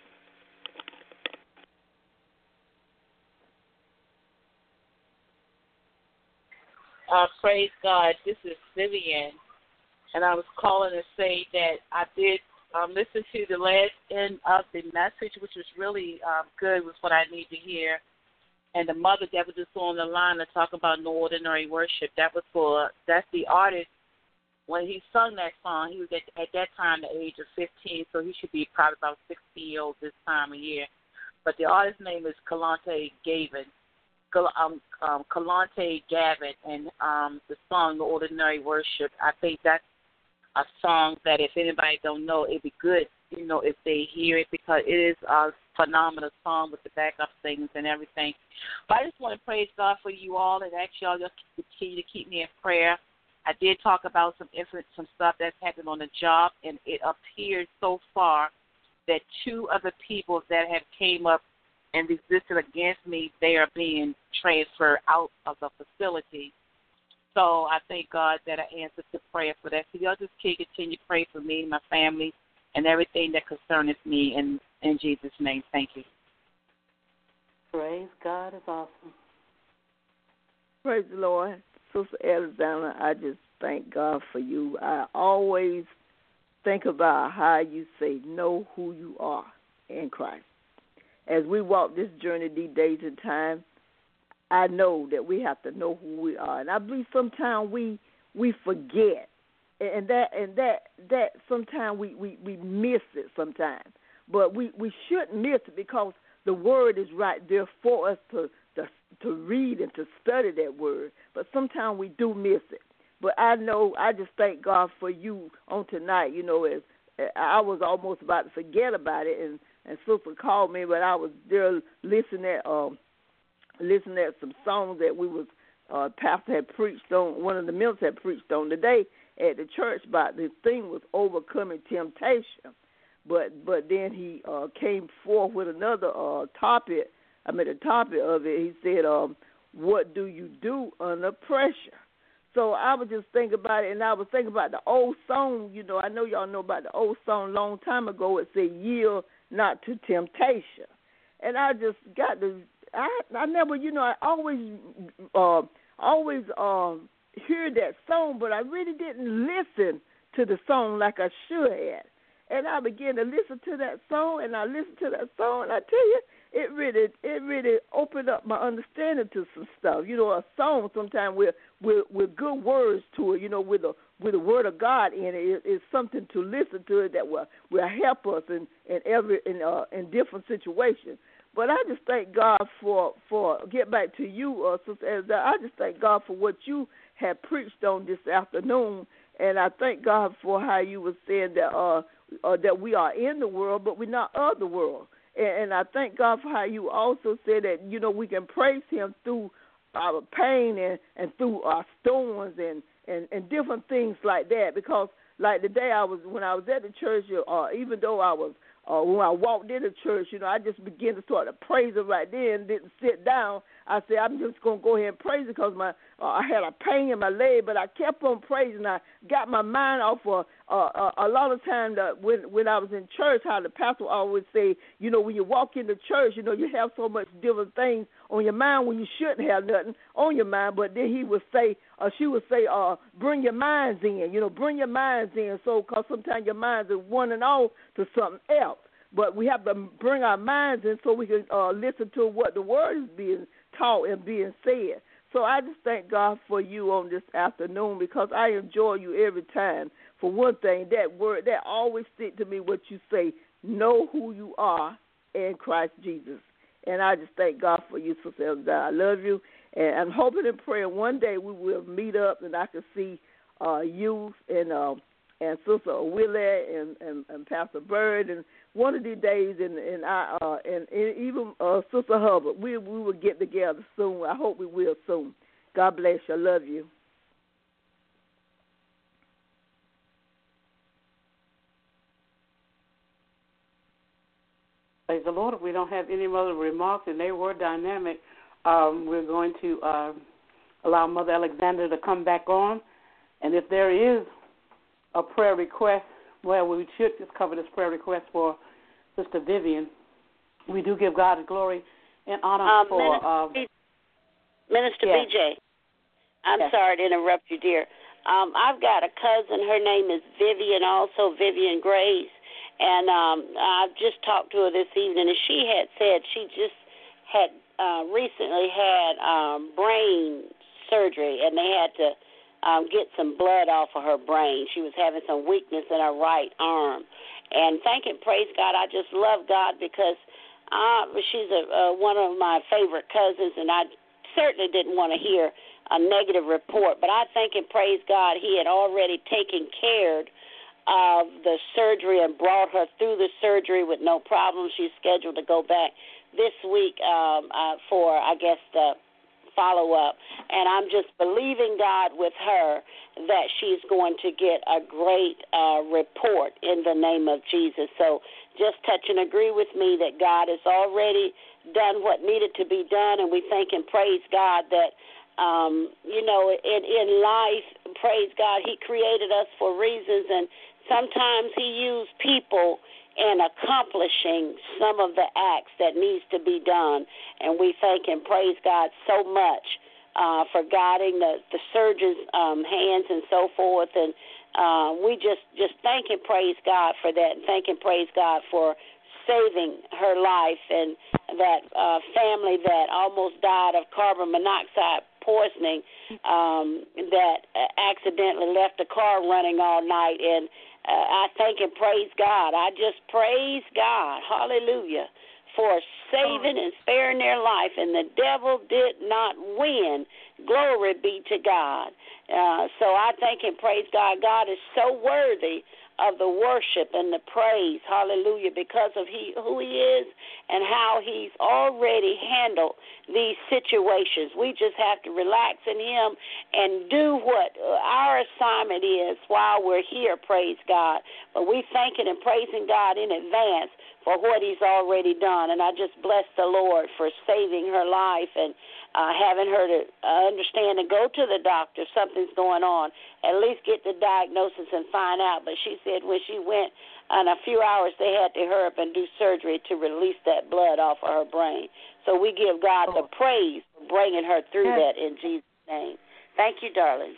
Uh, praise God. This is Vivian, and I was calling to say that I did um, listen to the last end of the message, which was really um, good, was what I need to hear. And the mother that was just on the line to talk about No Ordinary Worship, that was for, that's the artist. When he sung that song, he was at, at that time the age of fifteen, so he should be probably about sixty years old this time of year. But the artist's name is Kalante Gavin, um, um, Kalante Gavin, and um, the song No Ordinary Worship, I think that's a song that if anybody don't know, it'd be good, you know, if they hear it, because it is a phenomenal song with the backup singers and everything. But I just want to praise God for you all and ask y'all just continue to keep me in prayer. I did talk about some infant, some stuff that's happened on the job, and it appears so far that two other people that have came up and resisted against me, they are being transferred out of the facility. So I thank God that I answered the prayer for that. So y'all just keep continue to pray for me, my family, and everything that concerns me. In, in Jesus' name, thank you. Praise God is awesome. Praise the Lord. Sister Alexander, I just thank God for you. I always think about how you say, know who you are in Christ. As we walk this journey these days and time, I know that we have to know who we are. And I believe sometimes we we forget. And that and that that sometimes we, we, we miss it sometimes. But we, we shouldn't miss it because the word is right there for us to, to to read and to study that word. But sometimes we do miss it. But I know, I just thank God for you on tonight. You know, as I was almost about to forget about it, and, and Sister called me, but I was there listening at um, listening at some songs that we was uh, pastor had preached on. One of the ministers had preached on today at the church. About the thing was overcoming temptation. But but then he uh, came forth with another uh, topic. I mean, the topic of it. He said, um, "What do you do under pressure?" So I was just thinking about it, and I was thinking about the old song. You know, I know y'all know about the old song a long time ago. It said, "Yield not to temptation," and I just got to. I I never, you know, I always uh, always um, hear that song, but I really didn't listen to the song like I should have. And I began to listen to that song, and I listened to that song, and I tell you, it really, it really opened up my understanding to some stuff. You know, a song sometimes with with with good words to it. You know, with a with the word of God in it, it it's something to listen to it that will will help us in in every in uh, in different situations. But I just thank God for for get back to you, uh, Sister Ezra. I just thank God for what you have preached on this afternoon, and I thank God for how you were saying that uh, uh that we are in the world, but we're not of the world. And I thank God for how you also said that, you know, we can praise him through our pain and, and through our storms and, and, and different things like that. Because, like the day I was, when I was at the church, uh, even though I was, uh, when I walked into church, you know, I just began to start to praise him right there and didn't sit down. I said, I'm just going to go ahead and praise it because my, uh, I had a pain in my leg, but I kept on praising. I got my mind off of uh, uh, a lot of times that when, when I was in church, how the pastor always say, you know, when you walk into church, you know, you have so much different things on your mind when you shouldn't have nothing on your mind. But then he would say, uh, she would say, uh, bring your minds in, you know, bring your minds in. So because sometimes your minds are running off to something else. But we have to bring our minds in so we can uh, listen to what the word is being taught and being said. So I just thank God for you on this afternoon because I enjoy you every time. For one thing, that word, that always stick to me what you say, know who you are in Christ Jesus. And I just thank God for you, Sister Elder. I love you. And I'm hoping and praying one day we will meet up and I can see uh, you and uh, and Sister Willette and, and, and Pastor Bird and one of these days, and and I uh, and, and even uh, Sister Hubbard, we we will get together soon. I hope we will soon. God bless you. I love you. Praise the Lord. If we don't have any other remarks, and they were dynamic, um, we're going to uh, allow Mother Alexander to come back on. And if there is a prayer request, well, we should just cover this prayer request for Sister Vivian. We do give God the glory and honor um, for... Minister, uh, B- Minister yes. B J, I'm yes. sorry to interrupt you, dear. Um, I've got a cousin. Her name is Vivian, also Vivian Grace. And um, I've just talked to her this evening, and she had said she just had uh, recently had um, brain surgery, and they had to um, get some blood off of her brain. She was having some weakness in her right arm. And thank and praise God, I just love God because uh, she's a, uh, one of my favorite cousins, and I certainly didn't want to hear a negative report. But I thank and praise God he had already taken care of the surgery and brought her through the surgery with no problem. She's scheduled to go back this week um, uh, for, I guess, the follow-up. And I'm just believing God with her that she's going to get a great uh, report in the name of Jesus. So just touch and agree with me that God has already done what needed to be done, and we thank and praise God that Um, you know, in, in life, praise God, he created us for reasons, and sometimes he used people in accomplishing some of the acts that needs to be done. And we thank and praise God so much uh, for guiding the, the surgeon's um, hands and so forth, and uh, we just, just thank and praise God for that, and thank and praise God for saving her life, and that uh, family that almost died of carbon monoxide poisoning, um, that accidentally left the car running all night. And uh, I thank and praise God. I just praise God, hallelujah, for saving and sparing their life, and the devil did not win. Glory be to God. Uh, so I thank and praise God. God is so worthy of the worship and the praise, hallelujah, because of he, who he is and how he's already handled these situations. We just have to relax in him and do what our assignment is while we're here, praise God. But we thanking and praising God in advance for what he's already done. And I just bless the Lord for saving her life and uh, having her to uh, understand and go to the doctor if something's going on, at least get the diagnosis and find out. But she said when she went, in a few hours they had to hurry up and do surgery to release that blood off of her brain. So we give God the praise for bringing her through that in Jesus' name. Thank you, darling.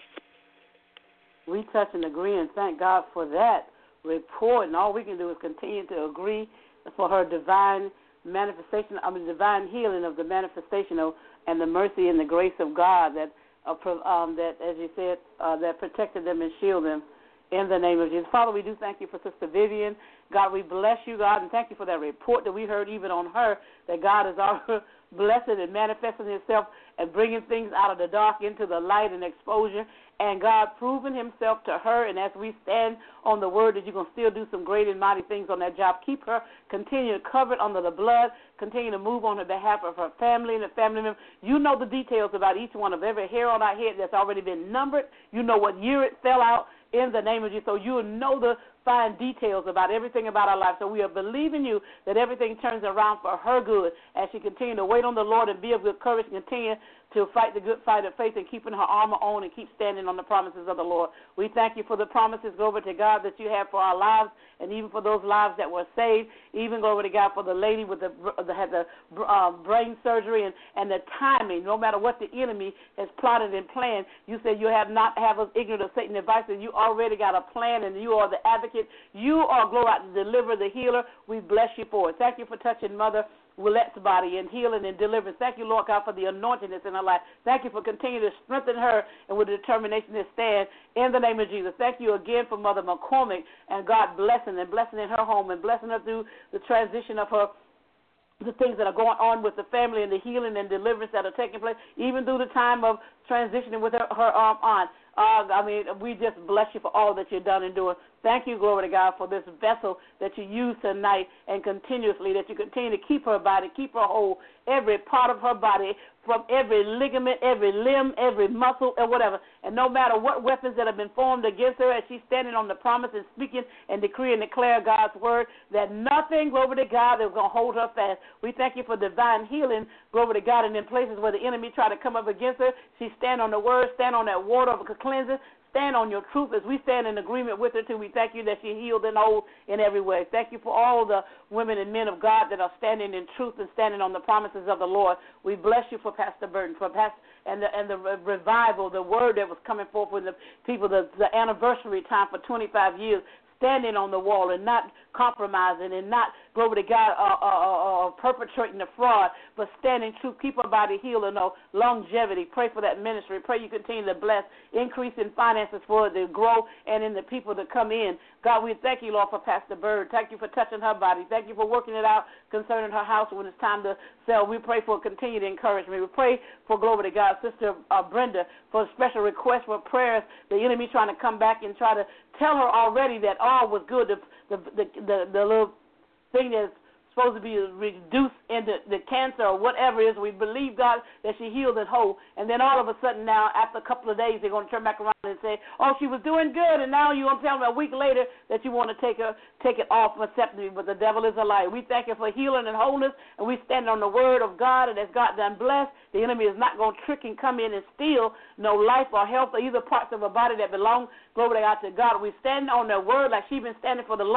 We touch and agree and thank God for that report, and all we can do is continue to agree for her divine manifestation, I mean divine healing of the manifestation of, and the mercy and the grace of God that, uh, um, that as you said, uh, that protected them and shielded them in the name of Jesus. Father, we do thank you for Sister Vivian. God, we bless you, God, and thank you for that report that we heard even on her, that God is our blessing and manifesting himself and bringing things out of the dark into the light and exposure. And God proving himself to her, and as we stand on the word that you're going to still do some great and mighty things on that job, keep her, continue covered under the blood, continue to move on the behalf of her family and the family members. You know the details about each one of every hair on our head that's already been numbered. You know what year it fell out in the name of Jesus. So you know the fine details about everything about our life. So we are believing you that everything turns around for her good as she continues to wait on the Lord and be of good courage and continue to fight the good fight of faith and keeping her armor on and keep standing on the promises of the Lord. We thank you for the promises, glory to God, that you have for our lives and even for those lives that were saved, even, glory to God, for the lady with the that had the uh, brain surgery and, and the timing. No matter what the enemy has plotted and planned, you said you have not have us ignorant of Satan's advice, and you already got a plan, and you are the advocate. You are, glory to deliver, the healer. We bless you for it. Thank you for touching Mother Willette's body and healing and deliverance. Thank you, Lord God, for the anointing that's in her life. Thank you for continuing to strengthen her and with the determination to stand in the name of Jesus. Thank you again for Mother McCormick and God blessing and blessing in her home and blessing her through the transition of her, the things that are going on with the family and the healing and deliverance that are taking place, even through the time of transitioning with her, her um, aunt. Uh, I mean, we just bless you for all that you've done and doing. Thank you, glory to God, for this vessel that you use tonight and continuously, that you continue to keep her body, keep her whole, every part of her body, from every ligament, every limb, every muscle, or whatever. And no matter what weapons that have been formed against her, as she's standing on the promise and speaking and decree and declare God's word, that nothing, glory to God, is going to hold her fast. We thank you for divine healing, glory to God, and in places where the enemy try to come up against her, she stand on the word, stand on that water of cleansing, stand on your truth as we stand in agreement with her too. We thank you that she healed and whole in every way. Thank you for all the women and men of God that are standing in truth and standing on the promises of the Lord. We bless you for Pastor Burton, for Pastor and the, and the revival, the word that was coming forth with the people, the, the anniversary time for twenty-five years, standing on the wall and not compromising and not, glory to God, uh, uh, uh, perpetrating the fraud, but standing true. Keep her body healed and no longevity. Pray for that ministry. Pray you continue to bless, increase in finances for it to grow and in the people to come in. God, we thank you, Lord, for Pastor Bird. Thank you for touching her body. Thank you for working it out concerning her house when it's time to sell. We pray for continued encouragement. We pray for, glory to God, Sister uh, Brenda, for a special request for prayers. The enemy trying to come back and try to tell her already that all was good. The, the, the, the, the little thing that's supposed to be reduced into the cancer or whatever it is. We believe, God, that she healed and whole. And then all of a sudden now, after a couple of days, they're going to turn back around and say, oh, she was doing good, and now you're going to tell me a week later that you want to take her, take it off acceptably, but the devil is a liar. We thank you for healing and wholeness, and we stand on the word of God, and as God done blessed, the enemy is not going to trick and come in and steal no life or health or either parts of her body that belong, glory to God, to God. We stand on the word like she's been standing for the longest,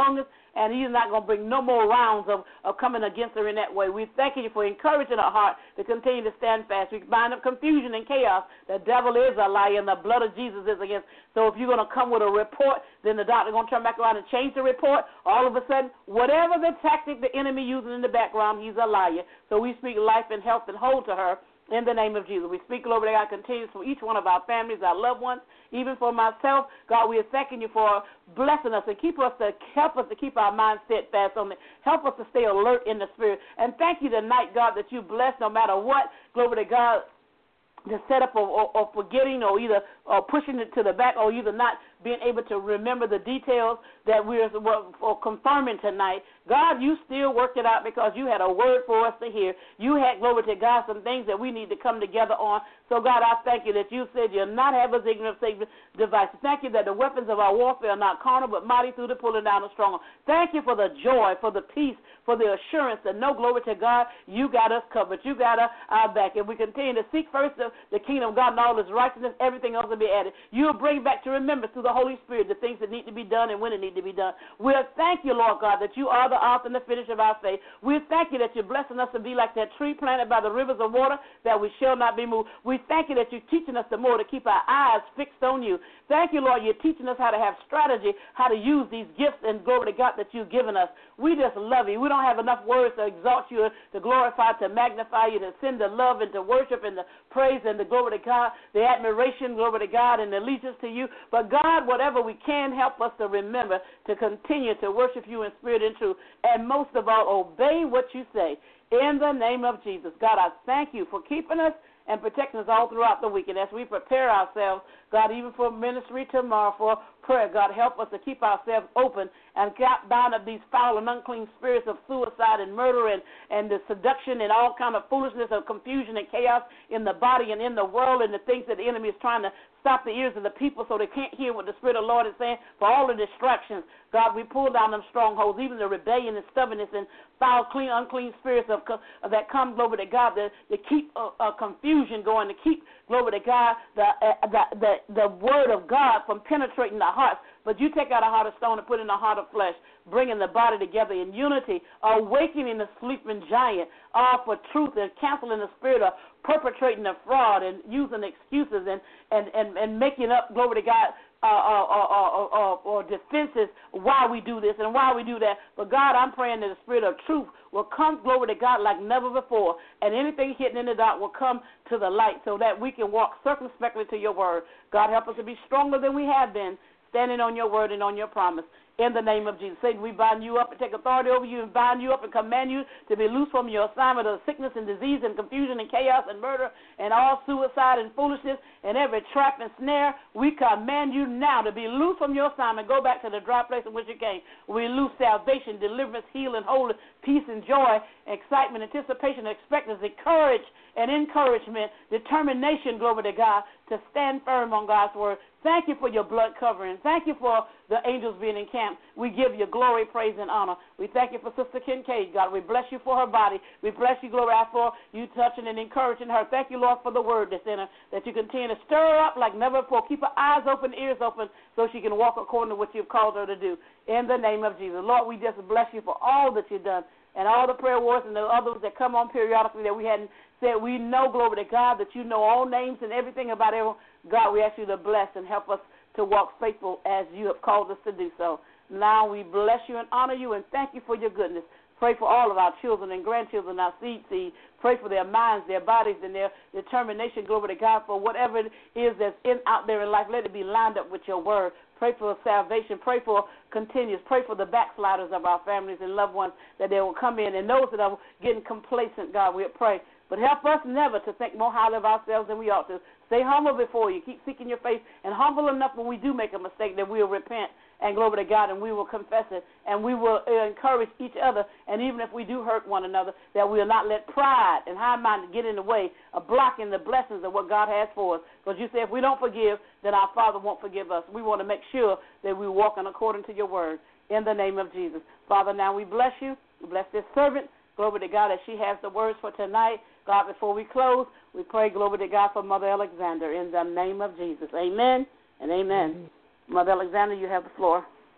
and he's not going to bring no more rounds of, of coming against her in that way. We thank you for encouraging her heart to continue to stand fast. We bind up confusion and chaos. The devil is a liar, and the blood of Jesus is against. So if you're going to come with a report, then the doctor going to turn back around and change the report. All of a sudden, whatever the tactic the enemy using in the background, he's a liar. So we speak life and health and hold to her in the name of Jesus. We speak, Lord, that God continues for each one of our families, our loved ones, even for myself. God, we are thanking you for blessing us and keep us to help us to keep our minds steadfast on it. Help us to stay alert in the spirit. And thank you tonight, God, that you bless no matter what. Glory to God. The setup of, of, of forgetting or either or pushing it to the back or either not being able to remember the details that we're or confirming tonight. God, you still worked it out because you had a word for us to hear. You had, glory to God, some things that we need to come together on. So, God, I thank you that you said you'll not have us ignorant of Satan's devices. Thank you that the weapons of our warfare are not carnal but mighty through the pulling down of strongholds. Thank you for the joy, for the peace, for the assurance that no, glory to God, you got us covered. You got our back. And we continue to seek first the, the kingdom of God and all his righteousness, everything else will be added. You'll bring back to remembrance through the Holy Spirit the things that need to be done and when it need to be done. We'll thank you, Lord God, that you are the author and the finisher of our faith. We'll thank you that you're blessing us to be like that tree planted by the rivers of water that we shall not be moved. We thank you that you're teaching us the more to keep our eyes fixed on you. Thank you, Lord, you're teaching us how to have strategy, how to use these gifts and glory to God that you've given us. We just love you. We don't have enough words to exalt you, to glorify, to magnify you, to send the love and to worship and the praise and the glory to God, the admiration, glory to God, and the allegiance to you. But God, whatever we can, help us to remember to continue to worship you in spirit and truth, and most of all, obey what you say. In the name of Jesus, God, I thank you for keeping us and protecting us all throughout the week. And as we prepare ourselves, God, even for ministry tomorrow, for prayer, God, help us to keep ourselves open and bind up these foul and unclean spirits of suicide and murder and, and the seduction and all kind of foolishness of confusion and chaos in the body and in the world and the things that the enemy is trying to stop the ears of the people so they can't hear what the Spirit of the Lord is saying. For all the distractions, God, we pull down them strongholds, even the rebellion and stubbornness and foul, clean, unclean spirits of, of that come, glory to God, to, to keep uh, uh, confusion going, to keep, glory to God, the, uh, the, the, the word of God from penetrating the hearts. But you take out a heart of stone and put in a heart of flesh, bringing the body together in unity, awakening the sleeping giant, all for truth and canceling the spirit of perpetrating the fraud and using excuses and, and, and, and making up, glory to God, uh, uh, uh, uh, uh, or defenses why we do this and why we do that. But, God, I'm praying that the spirit of truth will come, glory to God, like never before, and anything hidden in the dark will come to the light so that we can walk circumspectly to your word. God, help us to be stronger than we have been, standing on your word and on your promise. In the name of Jesus. Satan, we bind you up and take authority over you and bind you up and command you to be loose from your assignment of sickness and disease and confusion and chaos and murder and all suicide and foolishness and every trap and snare. We command you now to be loose from your assignment. Go back to the dry place in which you came. We lose salvation, deliverance, healing, wholeness, peace and joy, excitement, anticipation, expectancy, courage and encouragement, determination, glory to God, to stand firm on God's word. Thank you for your blood covering. Thank you for the angels being encamped. We give you glory, praise, and honor. We thank you for Sister Kincaid, God. We bless you for her body. We bless you, glory, for you touching and encouraging her. Thank you, Lord, for the word that's in her, that you continue to stir her up like never before. Keep her eyes open, ears open, so she can walk according to what you've called her to do. In the name of Jesus. Lord, we just bless you for all that you've done and all the prayer words and the others that come on periodically that we hadn't said. We know, glory to God, that you know all names and everything about everyone. God, we ask you to bless and help us to walk faithful as you have called us to do so. Now we bless you and honor you and thank you for your goodness. Pray for all of our children and grandchildren, our seed seed. Pray for their minds, their bodies, and their determination, glory to God, for whatever it is that's in out there in life. Let it be lined up with your word. Pray for salvation. Pray for continuous. Pray for the backsliders of our families and loved ones, that they will come in. And those that are getting complacent, God, we pray. But help us never to think more highly of ourselves than we ought to. Stay humble before you. Keep seeking your face. And humble enough when we do make a mistake that we'll repent and glory to God, and we will confess it. And we will encourage each other. And even if we do hurt one another, that we will not let pride and high mind get in the way of blocking the blessings of what God has for us. Because you say if we don't forgive, then our Father won't forgive us. We want to make sure that we're walking according to your word. In the name of Jesus. Father, now we bless you. We bless this servant. Glory to God as she has the words for tonight. God, before we close, we pray, glory to God, for Mother Alexander in the name of Jesus. Amen and amen. Mm-hmm. Mother Alexander, you have the floor.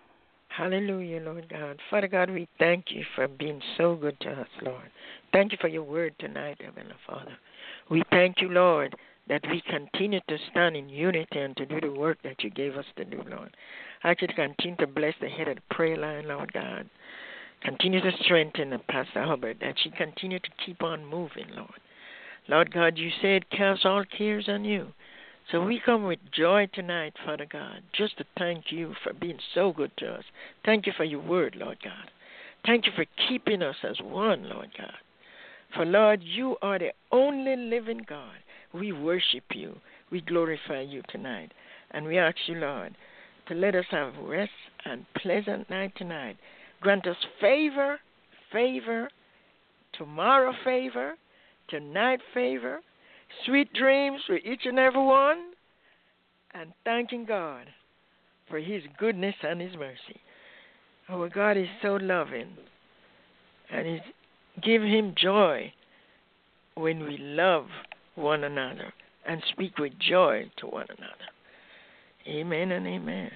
Hallelujah, Lord God. Father God, we thank you for being so good to us, Lord. Thank you for your word tonight, Heavenly Father. We thank you, Lord, that we continue to stand in unity and to do the work that you gave us to do, Lord. I ask you to continue to bless the head of the prayer line, Lord God. Continue to strengthen Pastor Hubbard, that she continue to keep on moving, Lord. Lord God, you said cast all cares on you. So we come with joy tonight, Father God, just to thank you for being so good to us. Thank you for your word, Lord God. Thank you for keeping us as one, Lord God. For, Lord, you are the only living God. We worship you. We glorify you tonight. And we ask you, Lord, to let us have rest and pleasant night tonight. Grant us favor, favor, tomorrow favor, tonight favor, sweet dreams for each and every one, and thanking God for his goodness and his mercy. Our God is so loving, and it give him joy when we love one another and speak with joy to one another. Amen and amen.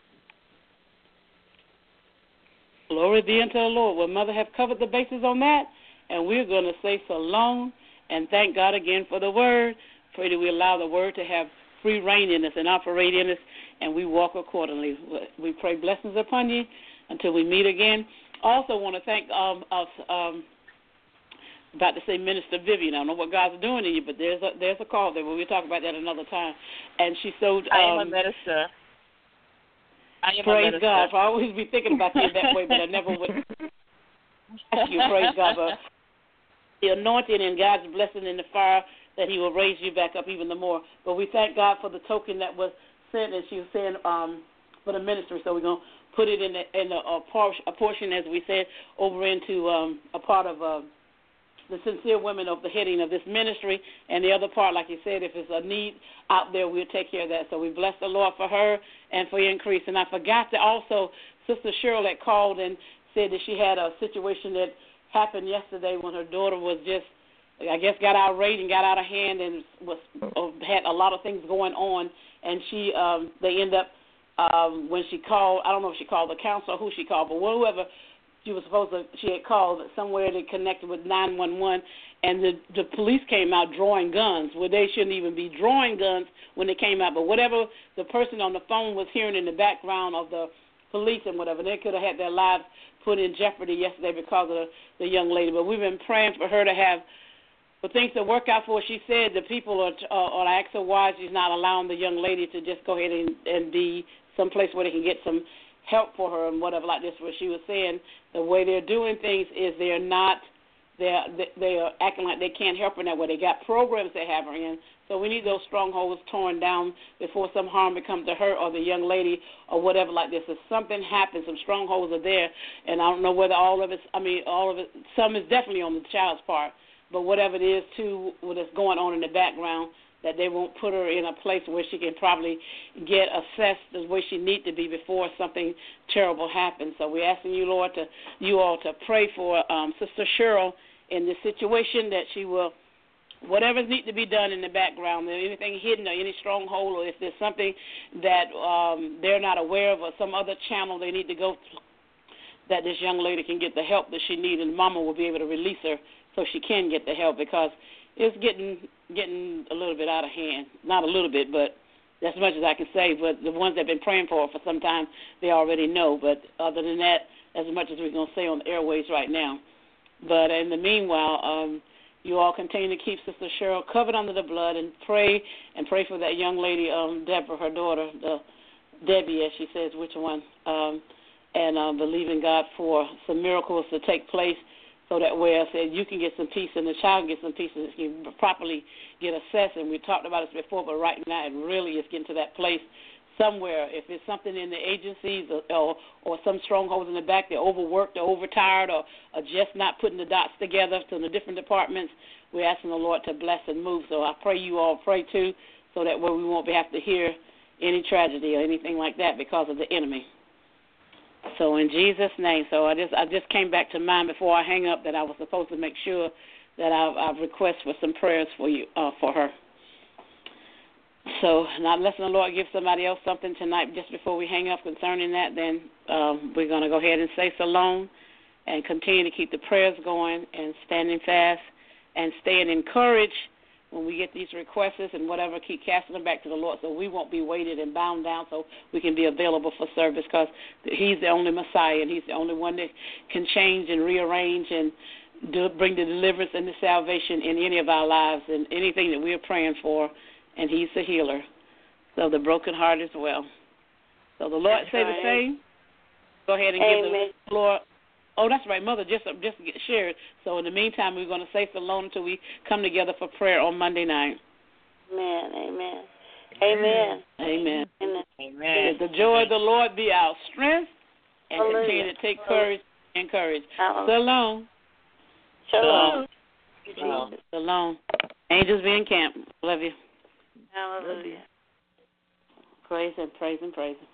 Glory be unto the Lord. Well, Mother have covered the bases on that, and we're going to say so long and thank God again for the word. Pray that we allow the word to have free reign in us and operate in us, and we walk accordingly. We pray blessings upon you until we meet again. Also want to thank um, us, um, about to say Minister Vivian. I don't know what God's doing in you, but there's a, there's a call there. We'll talk about that another time. And she sewed. Um, I am a minister. I am praise a minister. God. I always be thinking about you that way, but I never would ask you. Praise God. But the anointing and God's blessing in the fire, that he will raise you back up even the more. But we thank God for the token that was sent, and she was saying um, for the ministry. So we're going to put it in, the, in a, a, por- a portion, as we said, over into um, a part of uh, the sincere women of the heading of this ministry. And the other part, like you said, if it's a need out there, we'll take care of that. So we bless the Lord for her and for your increase. And I forgot to also, Sister Cheryl had called and said that she had a situation that happened yesterday when her daughter was just, I guess, got irate and got out of hand and was had a lot of things going on. And she, um, they end up, um, when she called, I don't know if she called the counselor, who she called, but whoever she was supposed to, she had called somewhere that connected with nine one one, and the, the police came out drawing guns. Well, they shouldn't even be drawing guns when they came out, but whatever the person on the phone was hearing in the background of the police and whatever, they could have had their lives put in jeopardy yesterday because of the, the young lady. But we've been praying for her to have for things to work out for her. She said the people are, uh, or I asked her why she's not allowing the young lady to just go ahead and, and be someplace where they can get some help for her and whatever like this. Where she was saying the way they're doing things is they're not, they're, they are acting like they can't help her in that way. They got programs they have her in. So we need those strongholds torn down before some harm becomes to her or the young lady or whatever like this. If something happens, some strongholds are there, and I don't know whether all of it, I mean, all of it, some is definitely on the child's part, but whatever it is, too, what is going on in the background, that they won't put her in a place where she can probably get assessed the way she needs to be before something terrible happens. So we're asking you, Lord, to you all to pray for um, Sister Cheryl in this situation, that she will, whatever needs to be done in the background, anything hidden or any stronghold, or if there's something that um, they're not aware of or some other channel they need to go to, that this young lady can get the help that she needs, and Mama will be able to release her so she can get the help, because it's getting getting a little bit out of hand. Not a little bit, but that's as much as I can say. But the ones that have been praying for her for some time, they already know. But other than that, that's as much as we're going to say on the airways right now. But in the meanwhile, um, you all continue to keep Sister Cheryl covered under the blood, and pray and pray for that young lady, um, Deborah, her daughter, the Debbie, as she says, which one, um, and uh, believe in God for some miracles to take place, so that way I said you can get some peace and the child can get some peace and you can properly get assessed. And we talked about this before, but right now it really is getting to that place somewhere. If it's something in the agencies or, or, or some strongholds in the back, they're overworked or overtired or, or just not putting the dots together to the different departments, we're asking the Lord to bless and move. So I pray you all pray too, so that way we won't have to hear any tragedy or anything like that because of the enemy. So in Jesus' name, so I just I just came back to mind before I hang up that I was supposed to make sure that I, I request for some prayers for you uh, for her. So not unless the Lord gives somebody else something tonight just before we hang up concerning that, then um, we're going to go ahead and say shalom and continue to keep the prayers going and standing fast and staying encouraged when we get these requests and whatever, keep casting them back to the Lord so we won't be weighted and bound down so we can be available for service, because he's the only Messiah and he's the only one that can change and rearrange and do, bring the deliverance and the salvation in any of our lives and anything that we're praying for, and he's the healer. So the broken heart as well. So the Lord That's say right. the same. Go ahead and Amen. give the floor. Oh, that's right, Mother, just just get shared. So in the meantime, we're going to say shalom until we come together for prayer on Monday night. Amen. Amen. Amen. Amen. Amen. Amen. The joy of the Lord be our strength, and Hallelujah. continue to take courage and courage. Hallelujah. Shalom. Shalom. Shalom. Shalom. Angels be in camp. Love you. Hallelujah. Praise and praise and praise.